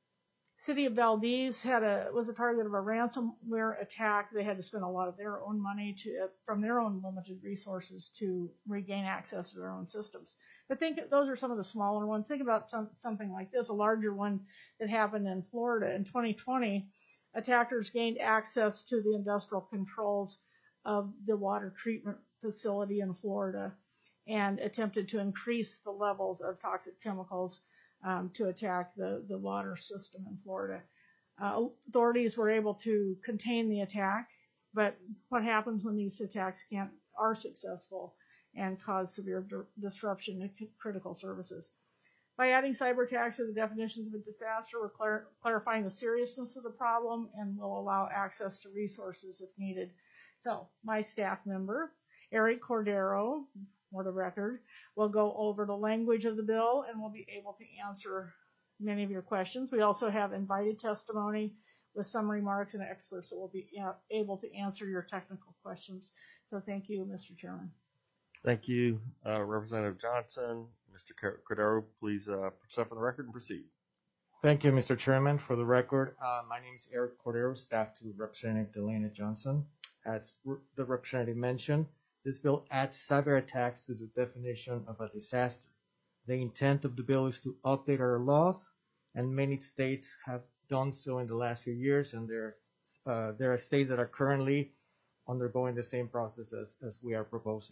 City of Valdez had a was a target of a ransomware attack. They had to spend a lot of their own money to, uh, from their own limited resources to regain access to their own systems. But think those are some of the smaller ones. Think about some, something like this, a larger one that happened in Florida in twenty twenty. Attackers gained access to the industrial controls of the water treatment facility in Florida and attempted to increase the levels of toxic chemicals um, to attack the, the water system in Florida. Uh, authorities were able to contain the attack, but what happens when these attacks can't, are successful and cause severe di- disruption to c- critical services? By adding cyber attacks to the definitions of a disaster, we're clar- clarifying the seriousness of the problem and will allow access to resources if needed. So my staff member, Eric Cordero, for the record, will go over the language of the bill and will be able to answer many of your questions. We also have invited testimony with some remarks and experts that will be able to answer your technical questions. So thank you, Mister Chairman. Thank you, uh, Representative Johnson. Mister Cordero, please uh, step on the record and proceed. Thank you, Mister Chairman. For the record, uh, my name is Eric Cordero, staff to Representative Delana Johnson. As the representative mentioned, this bill adds cyber attacks to the definition of a disaster. The intent of the bill is to update our laws, and many states have done so in the last few years, and there are, uh, there are states that are currently undergoing the same process as, as we are proposing.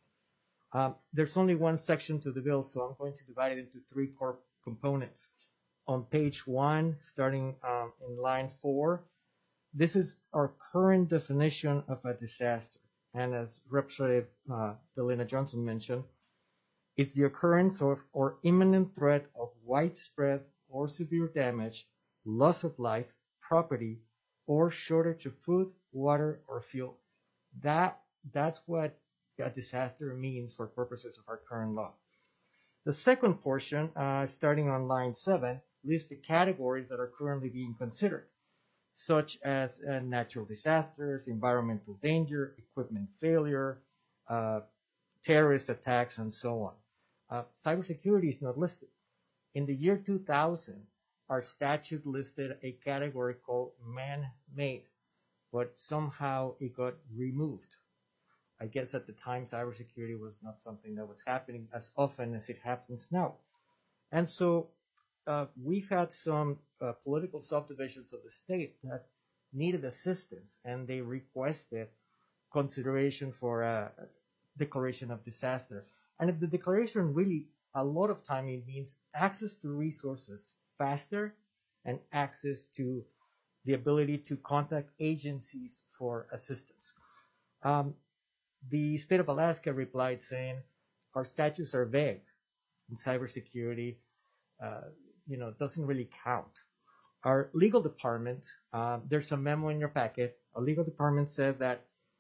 Um, there's only one section to the bill, so I'm going to divide it into three core components. On page one, starting um, in line four, this is our current definition of a disaster. And as Representative uh, Delana Johnson mentioned, it's the occurrence of or imminent threat of widespread or severe damage, loss of life, property, or shortage of food, water, or fuel. That, that's what a disaster means for purposes of our current law. The second portion, uh, starting on line seven, lists the categories that are currently being considered, such as uh, natural disasters, environmental danger, equipment failure, uh, terrorist attacks, and so on. Uh, cybersecurity is not listed. In the year two thousand, our statute listed a category called man-made, but somehow it got removed. I guess at the time, cybersecurity was not something that was happening as often as it happens now. And so uh, we've had some uh, political subdivisions of the state that needed assistance, and they requested consideration for a declaration of disaster. And if the declaration really, a lot of time, it means access to resources faster and access to the ability to contact agencies for assistance. Um, the state of Alaska replied saying, our statutes are vague in cybersecurity, uh, you know, doesn't really count. Our legal department, uh, there's a memo in your packet. Our legal department said that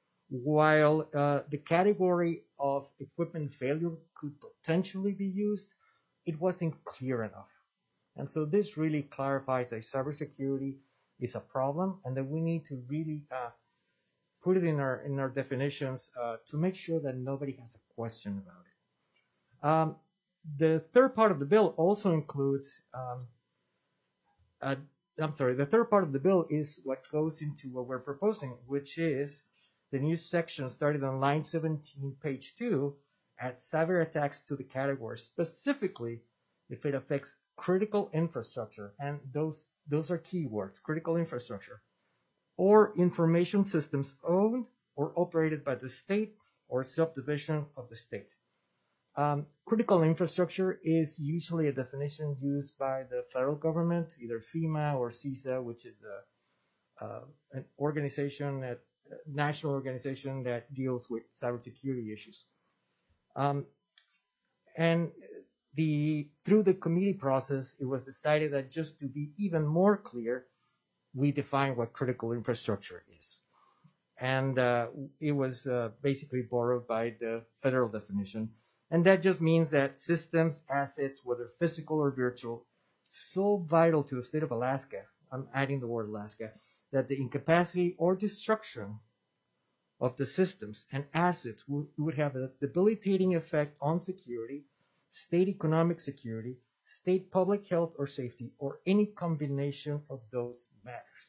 while uh, the category of equipment failure could potentially be used, it wasn't clear enough. And so this really clarifies that cybersecurity is a problem and that we need to really uh, put it in our in our definitions uh, to make sure that nobody has a question about it. Um, the third part of the bill also includes, um, a, I'm sorry, the third part of the bill is what goes into what we're proposing, which is the new section started on line seventeen, page two, adds cyber attacks to the category, specifically if it affects critical infrastructure, and those those are keywords, critical infrastructure, or information systems owned or operated by the state or subdivision of the state. Um, critical infrastructure is usually a definition used by the federal government, either FEMA or CISA, which is a, uh, an organization, that, a national organization that deals with cybersecurity issues. Um, and the through the committee process, it was decided that just to be even more clear, we define what critical infrastructure is. And uh, it was uh, basically borrowed by the federal definition. And that just means that systems, assets, whether physical or virtual, so vital to the state of Alaska, I'm adding the word Alaska, that the incapacity or destruction of the systems and assets would, would have a debilitating effect on security, state economic security, state public health or safety, or any combination of those matters.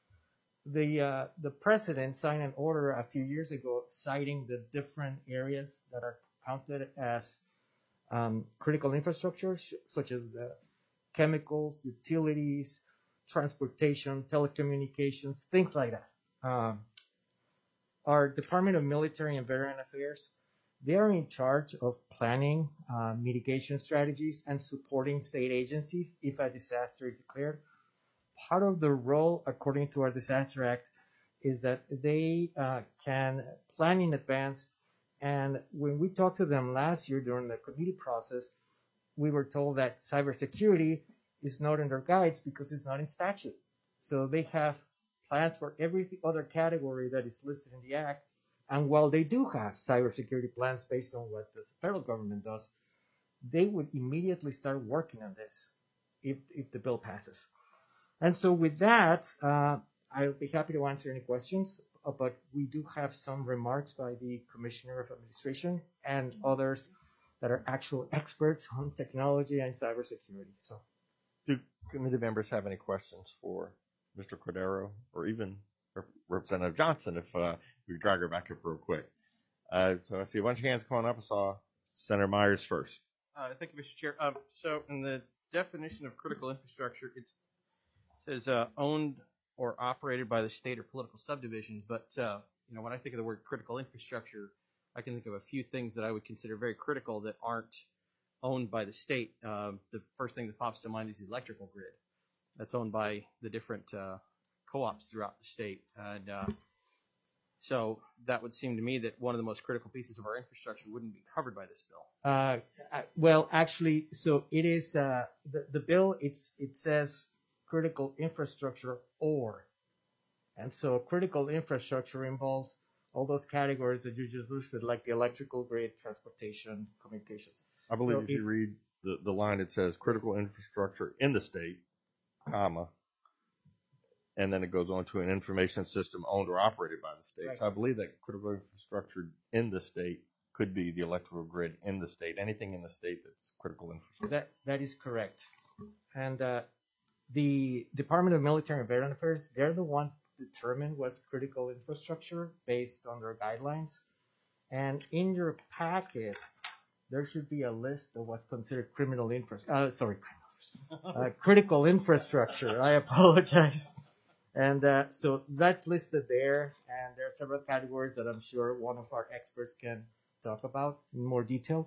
The, uh, the president signed an order a few years ago citing the different areas that are counted as um, critical infrastructure, such as uh, chemicals, utilities, transportation, telecommunications, things like that. Um, our Department of Military and Veteran Affairs, they are in charge of planning uh, mitigation strategies and supporting state agencies if a disaster is declared. Part of the role, according to our Disaster Act, is that they uh, can plan in advance. And when we talked to them last year during the committee process, we were told that cybersecurity is not in their guides because it's not in statute. So they have plans for every other category that is listed in the Act. And while they do have cybersecurity plans based on what the federal government does, they would immediately start working on this if, if the bill passes. And so with that, uh, I'll be happy to answer any questions, uh, but we do have some remarks by the Commissioner of Administration and others that are actual experts on technology and cybersecurity. So, do committee members have any questions for Mister Cordero or even Representative Johnson if uh, we drag her back up real quick? Uh, so I see a bunch of hands coming up. I saw Senator Myers first. Uh, thank you, Mister Chair. Um, so in the definition of critical infrastructure, it's It says uh, owned or operated by the state or political subdivisions, but uh, you know, when I think of the word critical infrastructure, I can think of a few things that I would consider very critical that aren't owned by the state. Uh, the first thing that pops to mind is the electrical grid. That's owned by the different uh, co-ops throughout the state, and uh, so that would seem to me that one of the most critical pieces of our infrastructure wouldn't be covered by this bill. Uh, well, actually, so it is uh, the the bill. It's it says critical infrastructure or, and so critical infrastructure involves all those categories that you just listed, like the electrical grid, transportation, communications. I believe So if you read the, the line, it says critical infrastructure in the state, comma, and then it goes on to an information system owned or operated by the state. Right. So I believe that critical infrastructure in the state could be the electrical grid in the state, anything in the state that's critical infrastructure. That that is correct. And uh, the Department of Military and Veteran Affairs, they're the ones that determine what's critical infrastructure based on their guidelines. And in your packet, there should be a list of what's considered criminal infrastructure. Uh, sorry, uh, critical infrastructure. I apologize. And uh, so that's listed there. And there are several categories that I'm sure one of our experts can talk about in more detail.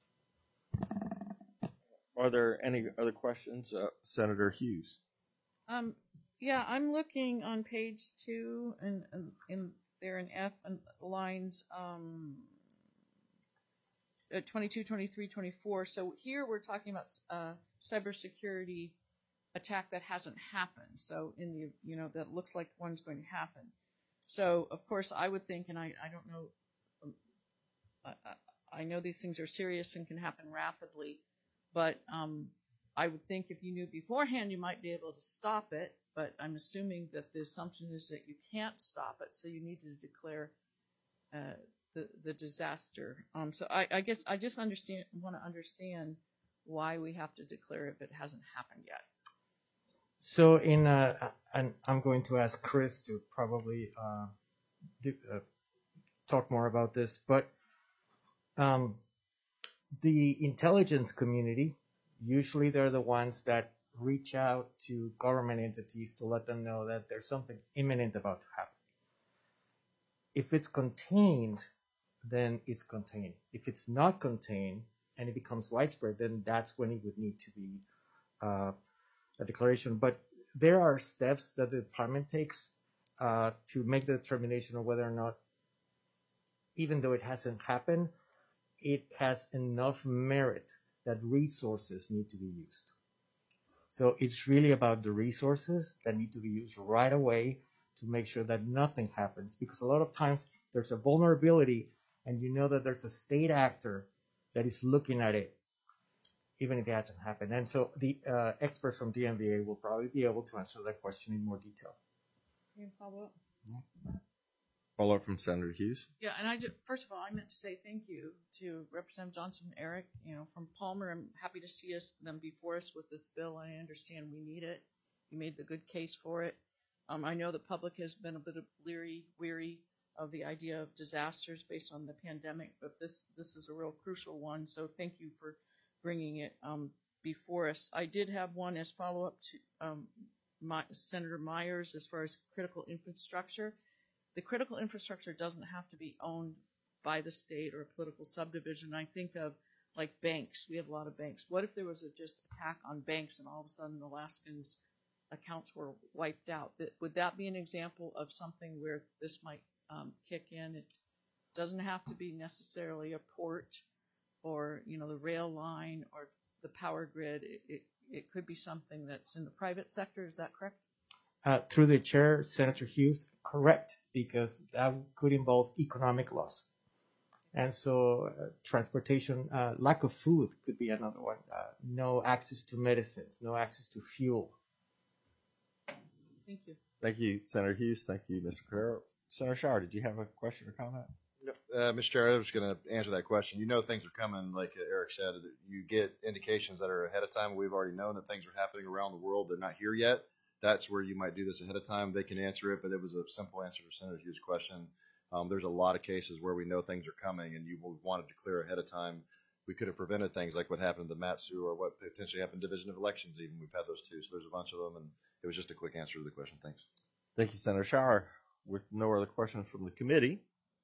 Are there any other questions, uh, Senator Hughes? Um, yeah, I'm looking on page two and, and, and there in F and lines um, twenty-two, twenty-three, twenty-four. So here we're talking about uh, cybersecurity attack that hasn't happened. So in the, you know, that looks like one's going to happen. So of course I would think, and I, I don't know, um, I, I know these things are serious and can happen rapidly. But um, I would think if you knew beforehand, you might be able to stop it. But I'm assuming that the assumption is that you can't stop it, so you need to declare uh, the the disaster. Um, so I, I guess I just understand want to understand why we have to declare if it hasn't happened yet. So in uh, and I'm going to ask Chris to probably uh, do, uh, talk more about this, but. Um, The intelligence community, usually they're the ones that reach out to government entities to let them know that there's something imminent about to happen. If it's contained, then it's contained. If it's not contained and it becomes widespread, then that's when it would need to be uh, a declaration. But there are steps that the department takes uh, to make the determination of whether or not, even though it hasn't happened, it has enough merit that resources need to be used. So it's really about the resources that need to be used right away to make sure that nothing happens. Because a lot of times there's a vulnerability and you know that there's a state actor that is looking at it, even if it hasn't happened. And so the uh, experts from D M V A will probably be able to answer that question in more detail. Can you follow up? Follow up from Senator Hughes. Yeah, and I just, first of all, I meant to say thank you to Representative Johnson and Eric. You know, from Palmer, I'm happy to see us them before us with this bill. I understand we need it. You made the good case for it. Um, I know the public has been a bit leery, weary of the idea of disasters based on the pandemic, but this this is a real crucial one. So thank you for bringing it um, before us. I did have one as follow up to um, my, Senator Myers as far as critical infrastructure. The critical infrastructure doesn't have to be owned by the state or a political subdivision. I think of like banks. We have a lot of banks. What if there was a just attack on banks and all of a sudden Alaskans' accounts were wiped out? That, would that be an example of something where this might um, kick in? It doesn't have to be necessarily a port or, you know, the rail line or the power grid. It, it, it could be something that's in the private sector. Is that correct? Uh, through the chair, Senator Hughes, correct, because that could involve economic loss. And so uh, transportation, uh, lack of food could be another one. Uh, no access to medicines, no access to fuel. Thank you. Thank you, Senator Hughes. Thank you, Mister Carrero. Senator Shower, did you have a question or comment? Uh, Mister Chair, I was going to answer that question. You know things are coming, like Eric said. You get indications that are ahead of time. We've already known that things are happening around the world. They're not here yet. That's where you might do this ahead of time. They can answer it, but it was a simple answer to Senator Hughes' question. Um, there's a lot of cases where we know things are coming, and you wanted to clear ahead of time. We could have prevented things like what happened to the Matsu or what potentially happened to Division of Elections even. We've had those too, so there's a bunch of them, and it was just a quick answer to the question. Thanks. Thank you, Senator Shower. With no other questions from the committee,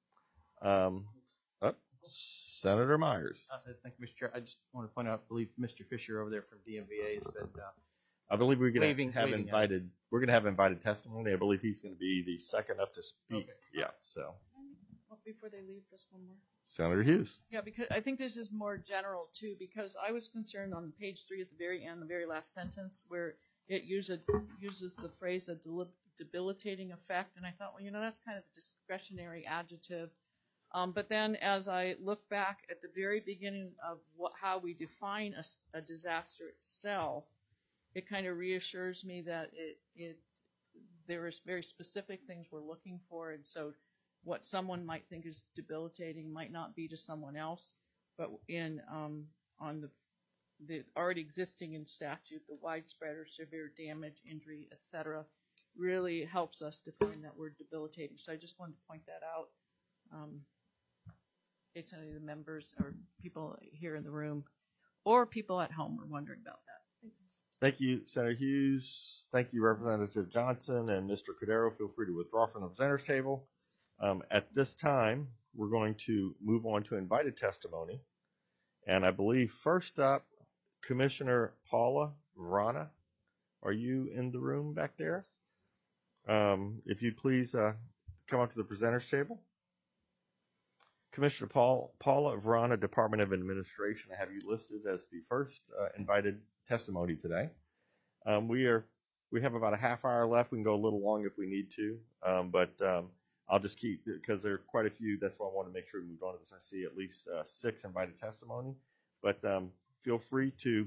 um, oh, Senator Myers. Uh, thank you, Mister Chair. I just want to point out, I believe Mister Fisher over there from D M V A has been uh, I believe we're going waving- to have waving at invited. We're going to have invited testimony. I believe he's going to be the second up to speak. Okay. Yeah. So, Well, before they leave, just one more. Senator Hughes. Yeah, because I think this is more general too, because I was concerned on page three at the very end, the very last sentence, where it use a, uses the phrase a del- debilitating effect, and I thought, well, you know, that's kind of a discretionary adjective. Um, but then as I look back at the very beginning of what, how we define a, a disaster itself, it kind of reassures me that it, it there is very specific things we're looking for, and so what someone might think is debilitating might not be to someone else. But in um, on the the already existing in statute, the widespread or severe damage, injury, et cetera, really helps us define that word debilitating. So I just wanted to point that out. Um, in case any of the members or people here in the room or people at home are wondering about that. Thanks. Thank you, Senator Hughes. Thank you, Representative Johnson and Mister Cordero. Feel free to withdraw from the presenters table. Um, at this time, we're going to move on to invited testimony. And I believe first up, Commissioner Paula Vrana. Are you in the room back there? Um, if you'd please uh, come up to the presenters table. Commissioner Paul, Paula Vrana, Department of Administration. I have you listed as the first uh, invited testimony today. Um, we are we have about a half hour left. We can go a little long if we need to, um, but um, I'll just keep, because there are quite a few. That's why I want to make sure we move on to this. I see at least uh, six invited testimony, but um, feel free to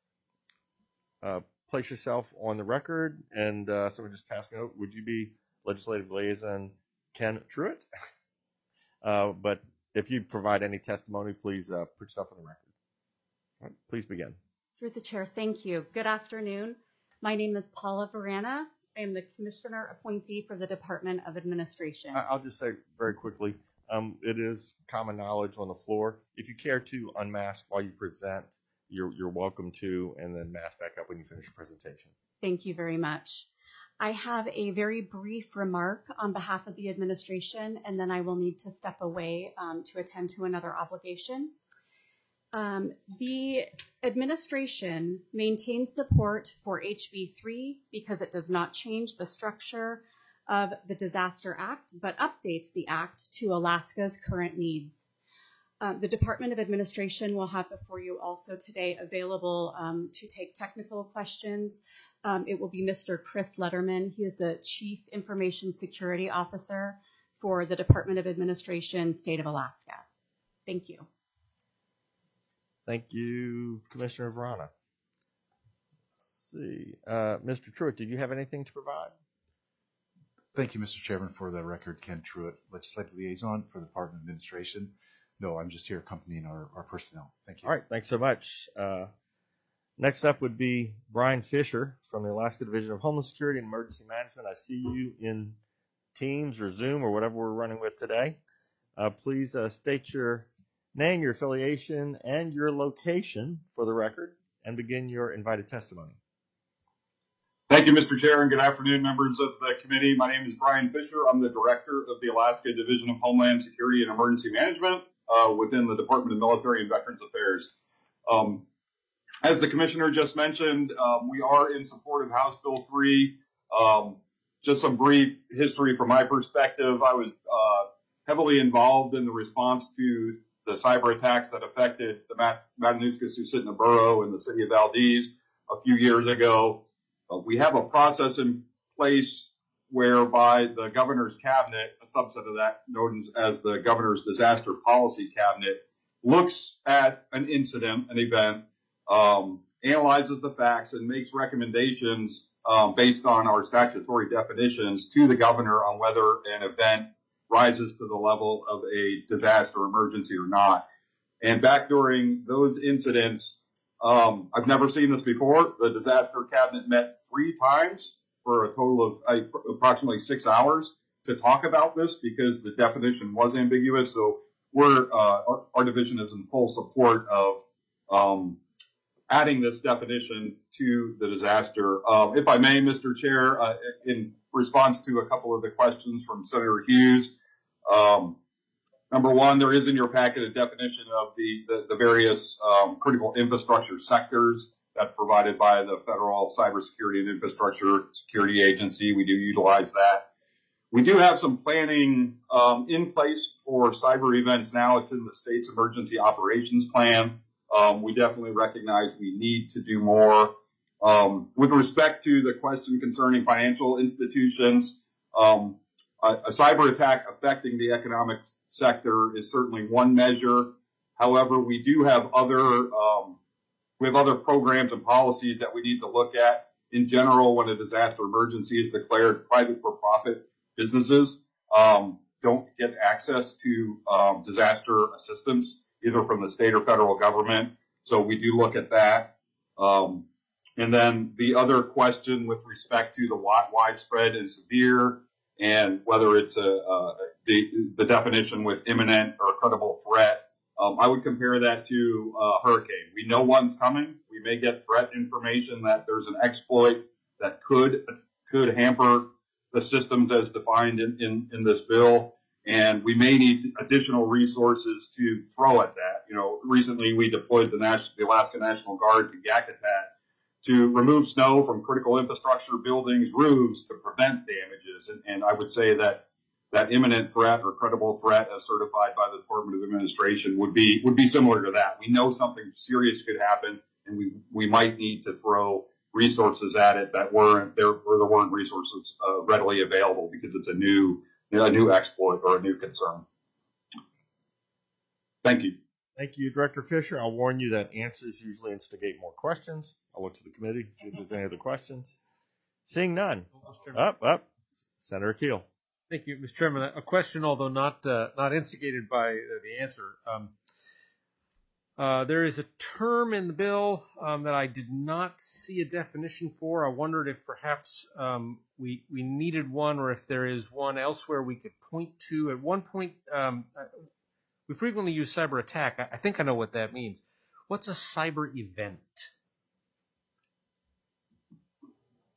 uh, place yourself on the record. And uh, someone just passed me out. Would you be Legislative Liaison Ken Truitt? uh, but if you provide any testimony, please uh, put yourself on the record. All right, please begin. Through the chair, thank you. Good afternoon. My name is Paula Varana. I am the Commissioner Appointee for the Department of Administration. I'll just say very quickly, um, it is common knowledge on the floor. If you care to unmask while you present, you're, you're welcome to, and then mask back up when you finish your presentation. Thank you very much. I have a very brief remark on behalf of the administration, and then I will need to step away um, to attend to another obligation. Um, the administration maintains support for H B three because it does not change the structure of the Disaster Act, but updates the act to Alaska's current needs. Uh, the Department of Administration will have before you also today available um, to take technical questions. Um, it will be Mister Chris Letterman. He is the Chief Information Security Officer for the Department of Administration, State of Alaska. Thank you. Thank you, Commissioner Vrana. Let's see. Uh, Mister Truitt, did you have anything to provide? Thank you, Mister Chairman. For the record, Ken Truitt, Legislative Liaison for the Department of Administration. No, I'm just here accompanying our, our personnel. Thank you. All right, thanks so much. Uh, next up would be Brian Fisher from the Alaska Division of Homeland Security and Emergency Management. I see you in Teams or Zoom or whatever we're running with today. Uh, please uh, state your name, your affiliation, and your location for the record, and begin your invited testimony. Thank you, Mister Chair, and good afternoon, members of the committee. My name is Brian Fisher. I'm the Director of the Alaska Division of Homeland Security and Emergency Management uh, within the Department of Military and Veterans Affairs. Um, as the Commissioner just mentioned, um, we are in support of House Bill three. Um, just some brief history from my perspective. I was uh, heavily involved in the response to the cyber attacks that affected the Mat- Matanuska-Susitna Borough and the city of Valdez a few years ago. Uh, we have a process in place whereby the governor's cabinet, a subset of that known as the governor's disaster policy cabinet, looks at an incident, an event, um, analyzes the facts, and makes recommendations um, based on our statutory definitions to the governor on whether an event rises to the level of a disaster emergency or not. And back during those incidents, um, I've never seen this before. The disaster cabinet met three times for a total of uh, approximately six hours to talk about this because the definition was ambiguous. So we're, uh, our, our division is in full support of, um, adding this definition to the disaster. Uh, if I may, Mister Chair, uh, in response to a couple of the questions from Senator Hughes, um, number one, there is in your packet a definition of the, the, the various um, critical infrastructure sectors that's provided by the Federal Cybersecurity and Infrastructure Security Agency. We do utilize that. We do have some planning um, in place for cyber events now. It's in the state's emergency operations plan. Um, we definitely recognize we need to do more. Um, with respect to the question concerning financial institutions, um, a, a cyber attack affecting the economic sector is certainly one measure. However, we do have other um, we have other programs and policies that we need to look at. In general, when a disaster emergency is declared, private for-profit businesses um, don't get access to um, disaster assistance, either from the state or federal government. So we do look at that. Um, and then the other question with respect to the widespread and severe and whether it's a, uh, the, the definition with imminent or credible threat, um, I would compare that to a hurricane. We know one's coming. We may get threat information that there's an exploit that could, could hamper the systems as defined in, in, in this bill. And we may need additional resources to throw at that. You know, recently we deployed the, National, the Alaska National Guard to Yakutat to remove snow from critical infrastructure buildings, roofs, to prevent damages. And, and I would say that that imminent threat or credible threat as certified by the Department of Administration would be would be similar to that. We know something serious could happen, and we, we might need to throw resources at it that weren't there, where there weren't resources uh, readily available because it's a new a new exploit or a new concern. Thank you. Thank you, Director Fisher. I'll warn you that answers usually instigate more questions. I'll look to the committee, see if there's any other questions. Seeing none. Up, up. Senator Keel. Thank you, Mister Chairman. A question, although not uh, not instigated by the answer. Um, uh, there is a term in the bill um, that I did not see a definition for. I wondered if perhaps um, we we needed one, or if there is one elsewhere we could point to. At one point, um, we frequently use cyber attack. I, I think I know what that means. What's a cyber event?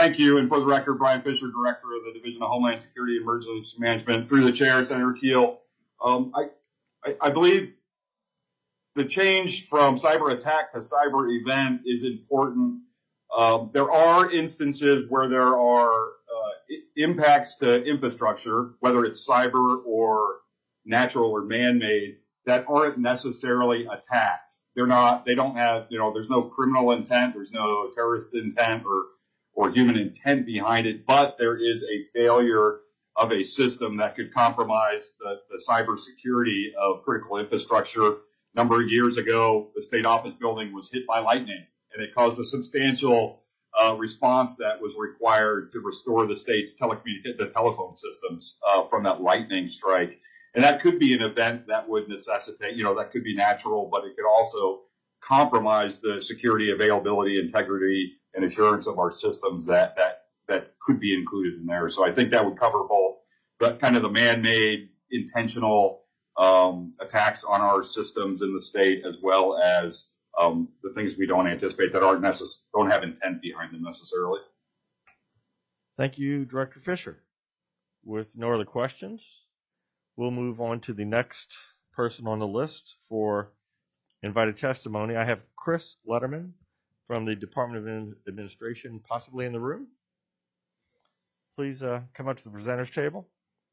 thank you. And for the record, Brian Fisher, Director of the Division of Homeland Security and Emergency Management. Through the chair, Senator Keel, um, I, I, I believe the change from cyber attack to cyber event is important. Um, there are instances where there are uh, impacts to infrastructure, whether it's cyber or natural or man-made, that aren't necessarily attacks. They're not, they don't have, you know, there's no criminal intent, there's no terrorist intent or, or human intent behind it, but there is a failure of a system that could compromise the, the cybersecurity of critical infrastructure. A number of years ago, the state office building was hit by lightning, and it caused a substantial uh, response that was required to restore the state's telecommunic- the telephone systems uh, from that lightning strike. And that could be an event that would necessitate, you know, that could be natural, but it could also compromise the security, availability, integrity, and assurance of our systems that, that, that could be included in there. So I think that would cover both the kind of the man-made intentional um, attacks on our systems in the state, as well as um, the things we don't anticipate that aren't necess- don't have intent behind them necessarily. Thank you, Director Fisher. With no other questions, we'll move on to the next person on the list for invited testimony. I have Chris Letterman from the Department of Administration, possibly in the room. Please uh, come up to the presenters table.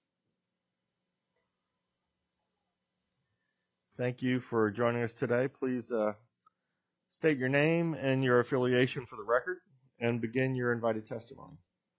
Thank you for joining us today. Please uh, state your name and your affiliation for the record and begin your invited testimony.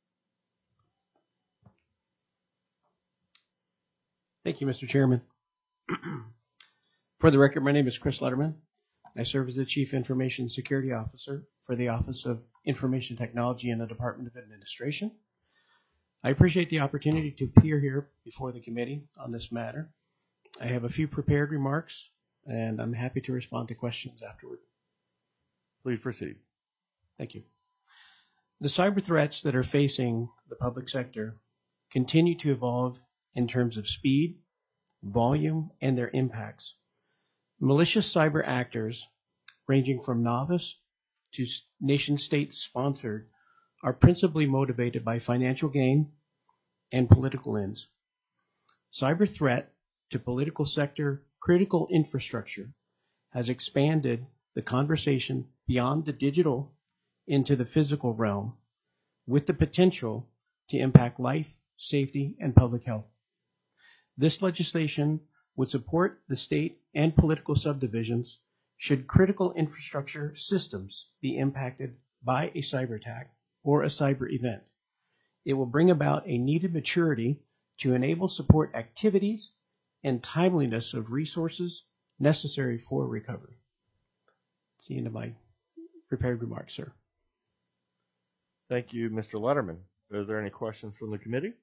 Thank you, Mister Chairman. For the record, my name is Chris Letterman. I serve as the Chief Information Security Officer for the Office of Information Technology in the Department of Administration. I appreciate the opportunity to appear here before the committee on this matter. I have a few prepared remarks, and I'm happy to respond to questions afterward. Please proceed. Thank you. The cyber threats that are facing the public sector continue to evolve in terms of speed, volume, and their impacts. Malicious cyber actors, ranging from novice to nation-state sponsored, are principally motivated by financial gain and political ends. Cyber threat to political sector critical infrastructure has expanded the conversation beyond the digital into the physical realm, with the potential to impact life, safety, and public health. This legislation would support the state and political subdivisions should critical infrastructure systems be impacted by a cyber attack or a cyber event. It will bring about a needed maturity to enable support activities and timeliness of resources necessary for recovery. That's the end of my prepared remarks, sir. Thank you, Mister Letterman. Are there any questions from the committee?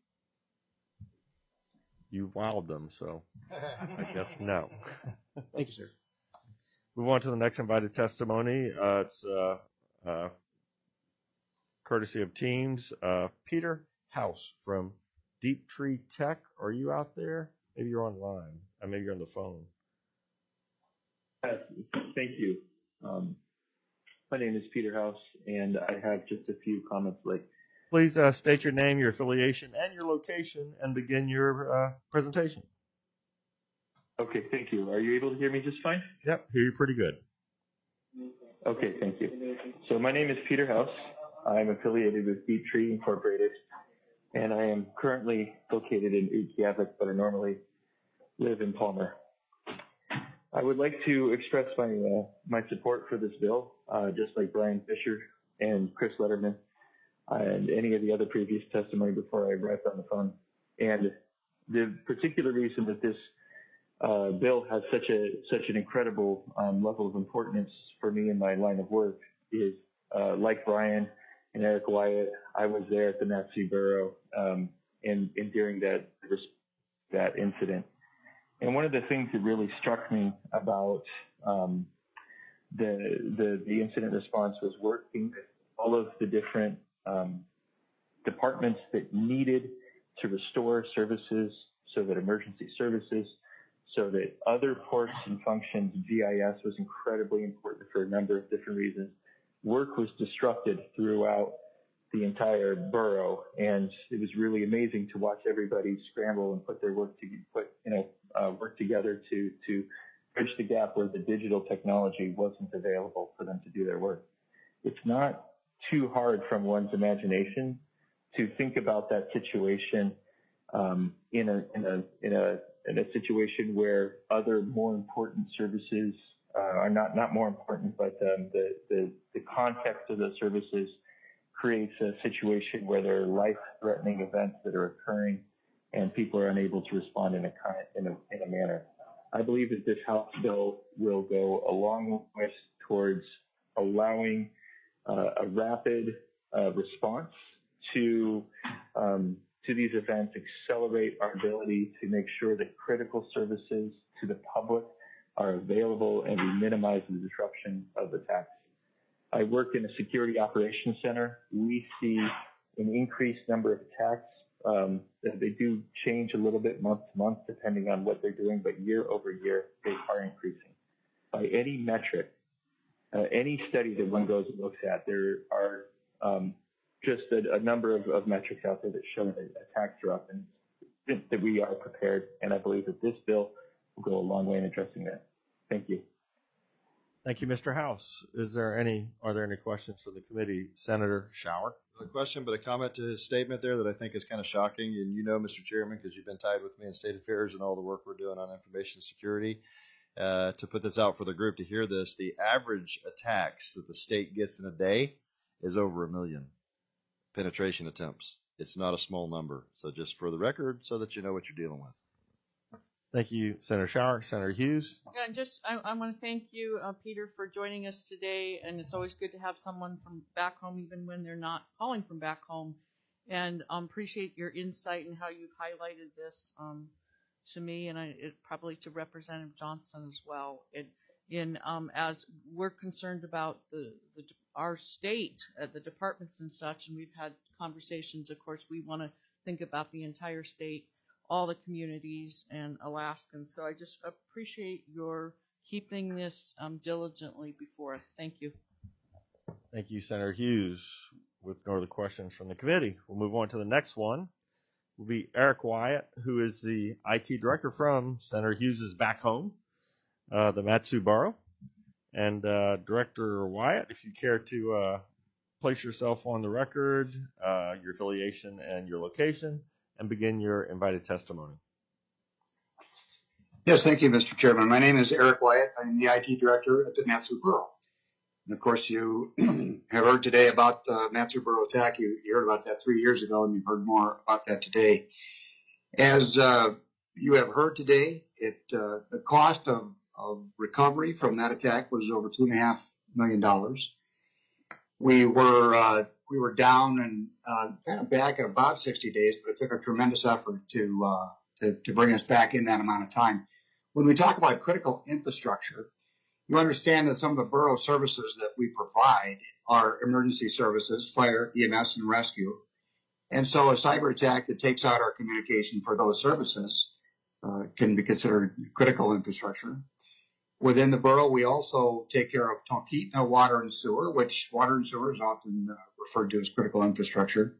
You wowed them, so I guess no. Thank you, sir. Move on to the next invited testimony. Uh, it's uh, uh, courtesy of Teams. Uh, Peter House from Deep Tree Tech. Are you out there? Maybe you're online. Or maybe you're on the phone. Uh, thank you. Um, my name is Peter House, and I have just a few comments. Like, Please uh, state your name, your affiliation, and your location, and begin your uh, presentation. Okay, thank you. Are you able to hear me just fine? Yep, hear you pretty good. Okay, thank you. So my name is Peter House. I'm affiliated with Deep Tree Incorporated, and I am currently located in Utqiagvik, but I normally live in Palmer. I would like to express my uh, my support for this bill, uh, just like Brian Fisher and Chris Letterman and any of the other previous testimony before I arrived on the phone. And the particular reason that this uh, bill has such a such an incredible um, level of importance for me in my line of work is, uh, like Brian and Eric Wyatt, I was there at the Nazi Borough um, and, and during that that incident. And one of the things that really struck me about um, the, the the incident response was working with all of the different um, departments that needed to restore services, so that emergency services, so that other ports and functions, G I S was incredibly important for a number of different reasons. Work was disrupted throughout the entire borough, and it was really amazing to watch everybody scramble and put their work to put you know uh, work together to to bridge the gap where the digital technology wasn't available for them to do their work. It's not too hard from one's imagination to think about that situation um, in a in a in a in a situation where other more important services uh, are not not more important, but um, the the the context of those services creates a situation where there are life-threatening events that are occurring and people are unable to respond in a kind, in a, in a manner. I believe that this House bill will go a long way towards allowing uh, a rapid uh, response to um, to these events, accelerate our ability to make sure that critical services to the public are available and we minimize the disruption of attacks. I work in a security operations center. We see an increased number of attacks. Um, they do change a little bit month to month depending on what they're doing, but year over year, they are increasing. By any metric, uh, any study that one goes and looks at, there are um, just a, a number of, of metrics out there that show that attacks are up and that we are prepared. And I believe that this bill will go a long way in addressing that. Thank you. Thank you, Mister House. Is there any, are there any questions for the committee? Senator Shower? Not a question, but a comment to his statement there that I think is kind of shocking. And you know, Mister Chairman, because you've been tied with me in state affairs and all the work we're doing on information security, uh, to put this out for the group to hear this, the average attacks that the state gets in a day is over a million penetration attempts. It's not a small number. So just for the record, so that you know what you're dealing with. Thank you, Senator Shower. Senator Hughes? Yeah, and just I, I want to thank you, uh, Peter, for joining us today. And it's always good to have someone from back home, even when they're not calling from back home. And um, appreciate your insight and how you've highlighted this um, to me, and I, it, probably to Representative Johnson as well. It, in um, as we're concerned about the, the our state, uh, the departments and such, and we've had conversations. Of course, we want to think about the entire state, all the communities and Alaskans. So I just appreciate your keeping this um, diligently before us. Thank you. Thank you, Senator Hughes. With no other questions from the committee, we'll move on to the next one. Will be Eric Wyatt, who is the I T director from Senator Hughes's back home, uh, the Mat-Su Borough. And uh, Director Wyatt, if you care to uh, place yourself on the record, uh, your affiliation and your location, and begin your invited testimony. Yes, thank you, Mister Chairman. My name is Eric Wyatt. I'm the I T director at the Mat-Su Borough. And of course, you have heard today about the uh, Mat-Su Borough attack. You, you heard about that three years ago, and you've heard more about that today. As uh, you have heard today, it uh, the cost of, of recovery from that attack was over two and a half million dollars. We were uh, we were down and uh, kind of back at about sixty days, but it took a tremendous effort to, uh, to to bring us back in that amount of time. When we talk about critical infrastructure, you understand that some of the borough services that we provide are emergency services, fire, E M S, and rescue. And so a cyber attack that takes out our communication for those services uh, can be considered critical infrastructure. Within the borough, we also take care of Talkeetna Water and Sewer, which water and sewer is often uh, referred to as critical infrastructure.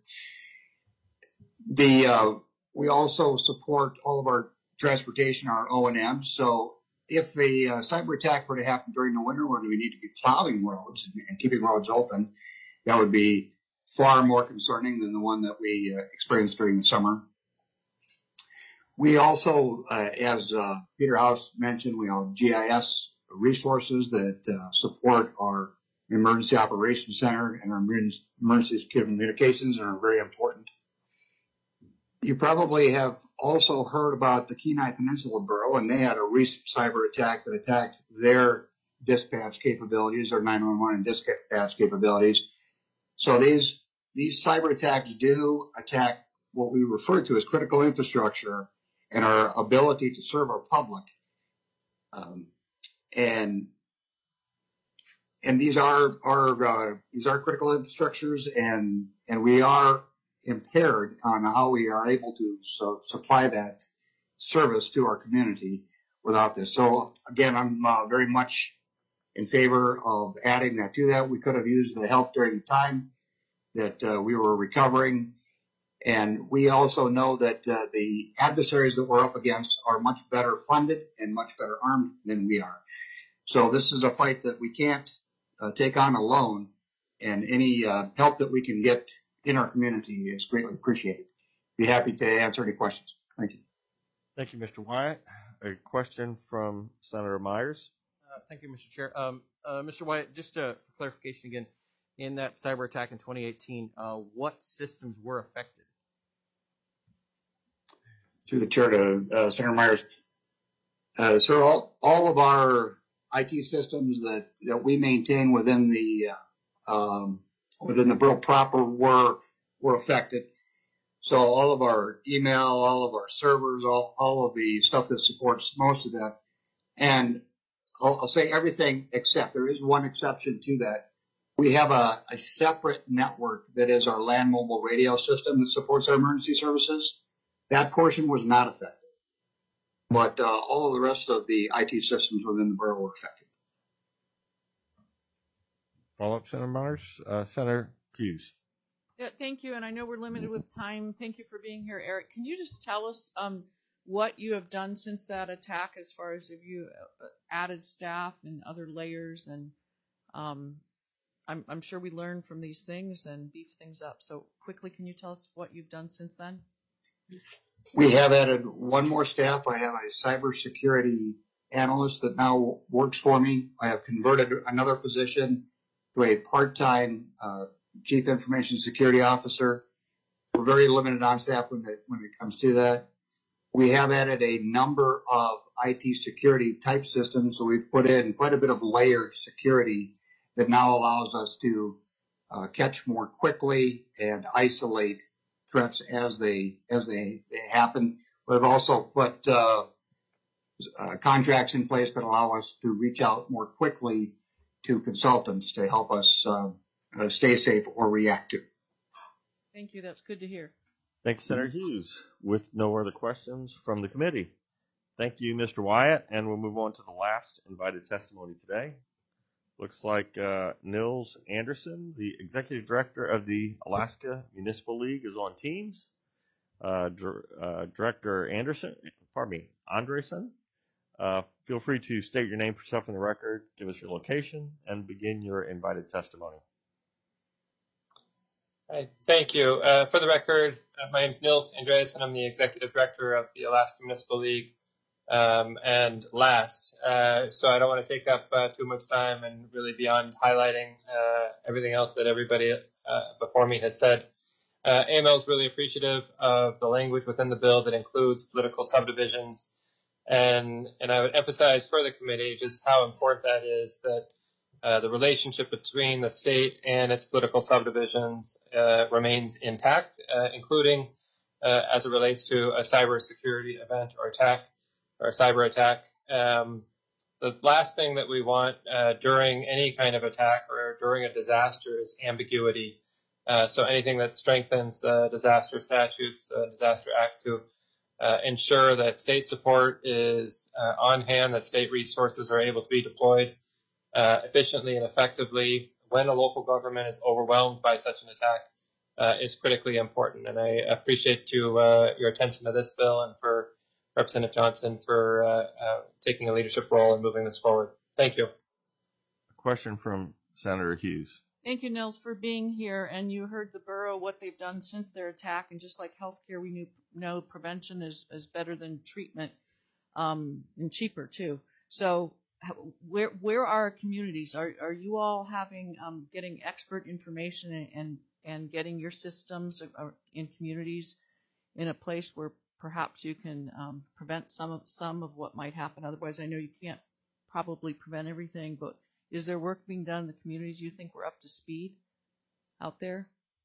The uh, we also support all of our transportation, our O and M. So if a uh, cyber attack were to happen during the winter when we need to be plowing roads and, and keeping roads open, that would be far more concerning than the one that we uh, experienced during the summer. We also, uh, as uh, Peter House mentioned, we have G I S resources that uh, support our emergency operations center and our emergency communications and are very important. You probably have also heard about the Kenai Peninsula Borough, and they had a recent cyber attack that attacked their dispatch capabilities, or nine one one and dispatch capabilities. So these these cyber attacks do attack what we refer to as critical infrastructure and our ability to serve our public. Um, and and these are are uh, these are critical infrastructures, and and we are impaired on how we are able to so, supply that service to our community without this. So again, I'm uh, very much in favor of adding that to that. We could have used the help during the time that uh, we were recovering. And we also know that uh, the adversaries that we're up against are much better funded and much better armed than we are. So this is a fight that we can't uh, take on alone, and any uh, help that we can get in our community is greatly appreciated. Be happy to answer any questions. Thank you. Thank you, Mister Wyatt. A question from Senator Myers. Uh, thank you, Mister Chair. Um, uh, Mister Wyatt, just uh, for clarification again, in that cyber attack in twenty eighteen, uh, what systems were affected? Through the chair to uh, Senator Myers. Uh, sir, all, all of our I T systems that, that we maintain within the uh, um, within the borough proper were were affected. So all of our email, all of our servers, all, all of the stuff that supports most of that. And I'll, I'll say everything except, there is one exception to that. We have a, a separate network that is our land mobile radio system that supports our emergency services. That portion was not affected. But uh, all of the rest of the I T systems within the borough were affected. Follow up, Senator Myers. Uh, Senator Hughes. Yeah, thank you. And I know we're limited with time. Thank you for being here, Eric. Can you just tell us um, what you have done since that attack, as far as have you added staff and other layers? And um, I'm, I'm sure we learn from these things and beef things up. So quickly, can you tell us what you've done since then? We have added one more staff. I have a cybersecurity analyst that now works for me. I have converted another position to a part-time uh, chief information security officer. We're very limited on staff when it, when it comes to that. We have added a number of I T security type systems, so we've put in quite a bit of layered security that now allows us to uh, catch more quickly and isolate threats as they as they, they happen. We've also put uh, uh, contracts in place that allow us to reach out more quickly to consultants to help us uh, uh, stay safe or react to. Thank you. That's good to hear. Thank you, Senator Hughes. With no other questions from the committee, thank you, Mister Wyatt, and we'll move on to the last invited testimony today. Looks like uh, Nils Anderson, the Executive Director of the Alaska Municipal League, is on Teams. Uh, Dir- uh, Director Anderson, pardon me, Andresen, uh, feel free to state your name for yourself in the record, give us your location, and begin your invited testimony. Hi, thank you. Uh, for the record, uh, my name is Nils Andresen. I'm the Executive Director of the Alaska Municipal League. Um, and last, uh, so I don't want to take up uh, too much time, and really beyond highlighting uh, everything else that everybody uh, before me has said. Uh, A M L is really appreciative of the language within the bill that includes political subdivisions, and and I would emphasize for the committee just how important that is, that uh, the relationship between the state and its political subdivisions uh, remains intact, uh, including uh, as it relates to a cybersecurity event or attack. or a cyber attack. Um, the last thing that we want uh, during any kind of attack or during a disaster is ambiguity. Uh, so anything that strengthens the disaster statutes, uh, Disaster Act, to uh, ensure that state support is uh, on hand, that state resources are able to be deployed uh, efficiently and effectively when a local government is overwhelmed by such an attack uh, is critically important. And I appreciate you, uh, your attention to this bill, and for Representative Johnson for uh, uh, taking a leadership role in moving this forward. Thank you. A question from Senator Hughes. Thank you, Nils, for being here. And you heard the borough, what they've done since their attack. And just like healthcare, we knew, know prevention is, is better than treatment, um, and cheaper too. So where where are our communities? Are are you all having um, getting expert information and, and, and getting your systems in communities in a place where perhaps you can um, prevent some of some of what might happen? Otherwise, I know you can't probably prevent everything, but is there work being done in the communities you think we're up to speed out there?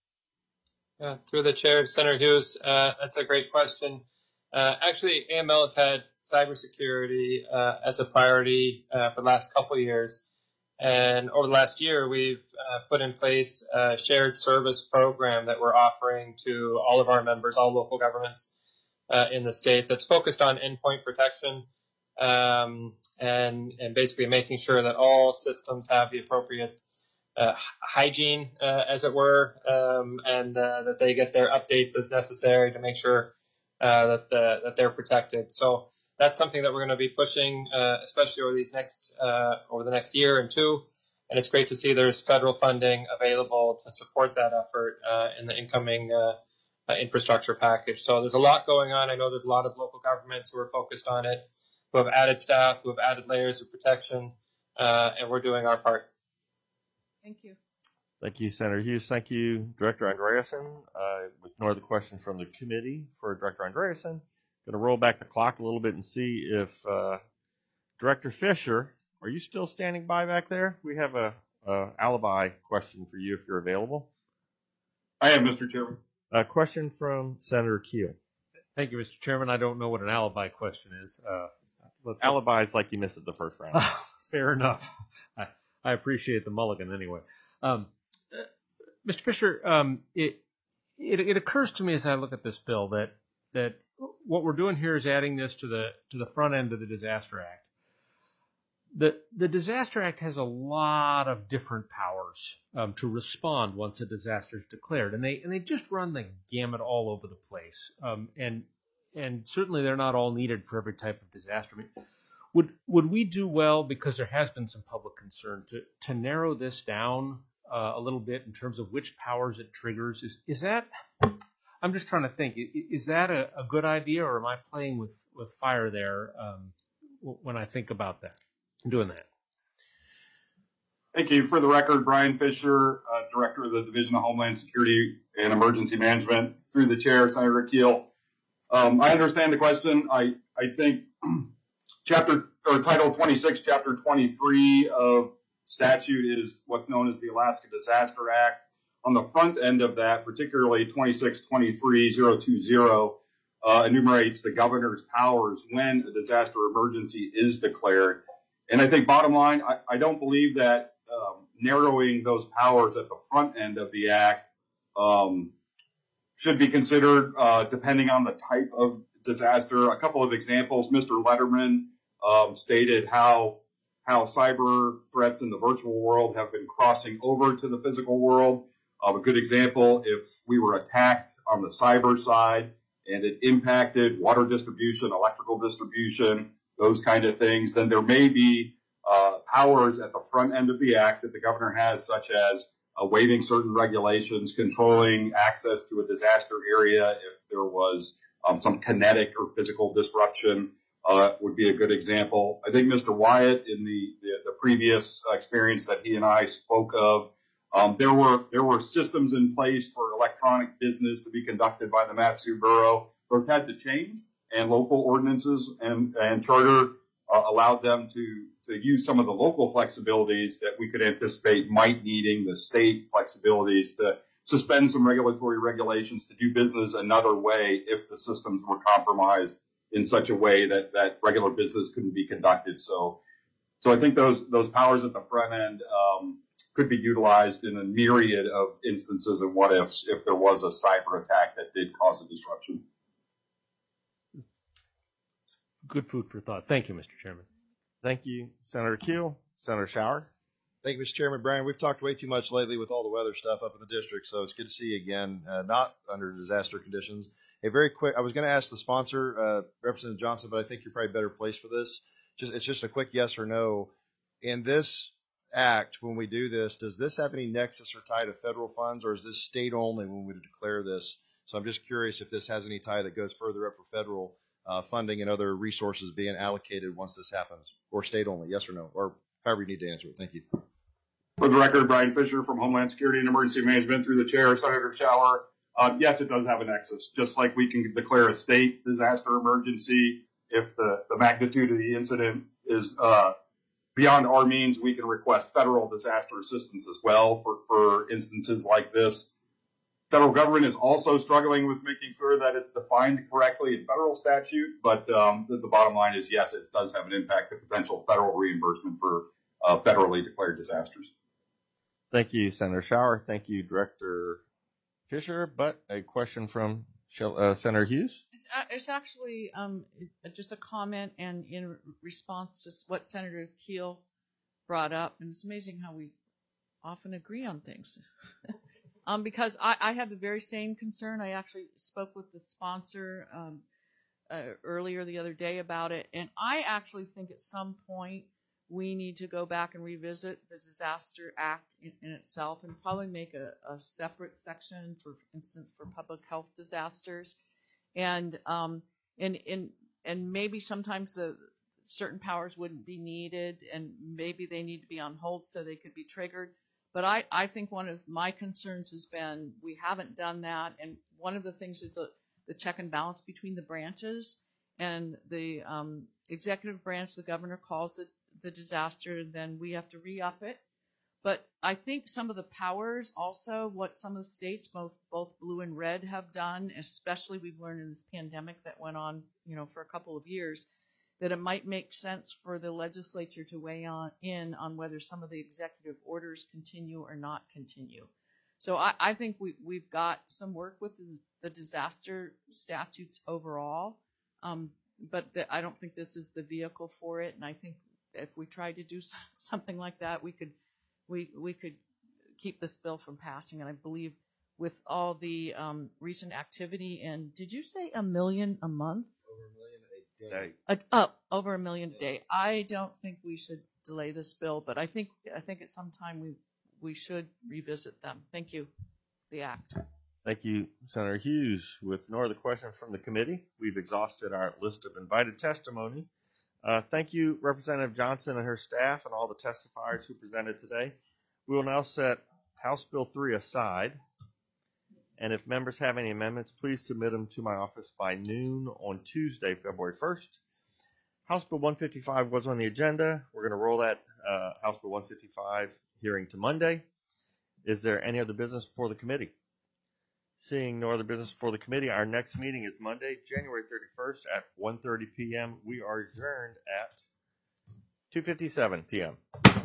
Uh, through the chair, Senator Hughes, uh, that's a great question. Uh, actually, A M L has had cybersecurity uh, as a priority uh, for the last couple of years. And over the last year, we've uh, put in place a shared service program that we're offering to all of our members, all local governments uh, in the state, that's focused on endpoint protection um, and, and basically making sure that all systems have the appropriate uh, hygiene, uh, as it were, um, and uh, that they get their updates as necessary to make sure uh, that the, that they're protected. So that's something that we're going to be pushing, uh, especially over these next uh, over the next year and two. And it's great to see there's federal funding available to support that effort uh, in the incoming uh, uh, infrastructure package. So there's a lot going on. I know there's a lot of local governments who are focused on it, who have added staff, who have added layers of protection, uh, and we're doing our part. Thank you. Thank you, Senator Hughes. Thank you, Director Andreasen. Uh, with no other questions from the committee for Director Andreasen, going to roll back the clock a little bit and see if uh, Director Fisher, are you still standing by back there? We have a, a alibi question for you if you're available. I am, Mister Chairman. A question from Senator Keel. Thank you, Mister Chairman. I don't know what an alibi question is. Uh, but alibi is like you missed it the first round. Fair enough. I, I appreciate the mulligan anyway. Um, uh, Mister Fisher, um, it, it it occurs to me as I look at this bill that that what we're doing here is adding this to the to the front end of the Disaster Act. The the Disaster Act has a lot of different powers um, to respond once a disaster is declared, and they and they just run the gamut all over the place. Um, and and certainly they're not all needed for every type of disaster. I mean, would would we do well, because there has been some public concern, to to narrow this down uh, a little bit in terms of which powers it triggers? Is is that? I'm just trying to think. Is that a, a good idea, or am I playing with with fire there um, when I think about that? Doing that. Thank you. For the record, Brian Fisher, uh, Director of the Division of Homeland Security and Emergency Management. Through the chair, Senator Keel. Um, I understand the question. I, I think chapter or Title twenty-six, Chapter twenty-three of statute is what's known as the Alaska Disaster Act. On the front end of that, particularly twenty-six twenty-three thousand twenty, uh, enumerates the governor's powers when a disaster emergency is declared. And I think bottom line, I, I don't believe that um, narrowing those powers at the front end of the act um, should be considered uh, depending on the type of disaster. A couple of examples, Mister Letterman um, stated how how cyber threats in the virtual world have been crossing over to the physical world. Uh, a good example, if we were attacked on the cyber side and it impacted water distribution, electrical distribution, those kind of things, then there may be uh, powers at the front end of the act that the governor has, such as uh, waiving certain regulations, controlling access to a disaster area if there was um, some kinetic or physical disruption, uh, would be a good example. I think Mister Wyatt, in the, the, the previous experience that he and I spoke of, um, there were there were systems in place for electronic business to be conducted by the Mat-Su Borough. Those had to change, and local ordinances and, and charter uh, allowed them to, to use some of the local flexibilities that we could anticipate might needing the state flexibilities to suspend some regulatory regulations to do business another way if the systems were compromised in such a way that, that regular business couldn't be conducted. So, so I think those, those powers at the front end um, could be utilized in a myriad of instances and what ifs if there was a cyber attack that did cause a disruption. Good food for thought. Thank you, Mister Chairman. Thank you, Senator Keel. Senator Shower. Thank you, Mister Chairman. Brian, we've talked way too much lately with all the weather stuff up in the district, so it's good to see you again, uh, not under disaster conditions. A very quick, I was going to ask the sponsor, uh, Representative Johnson, but I think you're probably better placed for this. Just, it's just a quick yes or no. In this act, when we do this, does this have any nexus or tie to federal funds, or is this state only when we declare this? So I'm just curious if this has any tie that goes further up for federal Uh, funding and other resources being allocated once this happens, or state only, yes or no, or however you need to answer it. Thank you. For the record, Brian Fisher from Homeland Security and Emergency Management. Through the chair, Senator Shower. Uh, yes, it does have a nexus. Just like we can declare a state disaster emergency if the, the magnitude of the incident is uh, beyond our means, we can request federal disaster assistance as well for, for instances like this. Federal government is also struggling with making sure that it's defined correctly in federal statute, but um, the, the bottom line is, yes, it does have an impact to potential federal reimbursement for uh, federally declared disasters. Thank you, Senator Shower. Thank you, Director Fisher. But a question from uh, Senator Hughes. It's, it's actually um, just a comment and in response to what Senator Keel brought up, and it's amazing how we often agree on things. um, because I, I had the very same concern. I actually spoke with the sponsor um, uh, earlier the other day about it, and I actually think at some point we need to go back and revisit the Disaster Act in, in itself and probably make a, a separate section, for instance, for public health disasters. And um, and, and, and maybe sometimes the certain powers wouldn't be needed, and maybe they need to be on hold so they could be triggered. But I, I think one of my concerns has been we haven't done that, and one of the things is the, the check and balance between the branches. And the um, executive branch, the governor calls it the disaster, and then we have to re-up it. But I think some of the powers also, what some of the states, both both blue and red, have done, especially we've learned in this pandemic that went on, you know, for a couple of years, that it might make sense for the legislature to weigh on in on whether some of the executive orders continue or not continue. So I, I think we, we've got some work with the, the disaster statutes overall, um, but the, I don't think this is the vehicle for it. And I think if we tried to do something like that, we could we we could keep this bill from passing. And I believe with all the um, recent activity, and did you say a million a month? Over a million a day. Uh, up over a million a day. I don't think we should delay this bill, but I think I think at some time we we should revisit them. Thank you. The act. Thank you, Senator Hughes. With no other questions from the committee, we've exhausted our list of invited testimony. Uh, thank you, Representative Johnson and her staff and all the testifiers who presented today. We will now set House Bill three aside. And if members have any amendments, please submit them to my office by noon on Tuesday, February first. House Bill one fifty-five was on the agenda. We're going to roll that uh, House Bill one fifty-five hearing to Monday. Is there any other business before the committee? Seeing no other business before the committee, our next meeting is Monday, January thirty-first at one thirty p m We are adjourned at two fifty-seven p m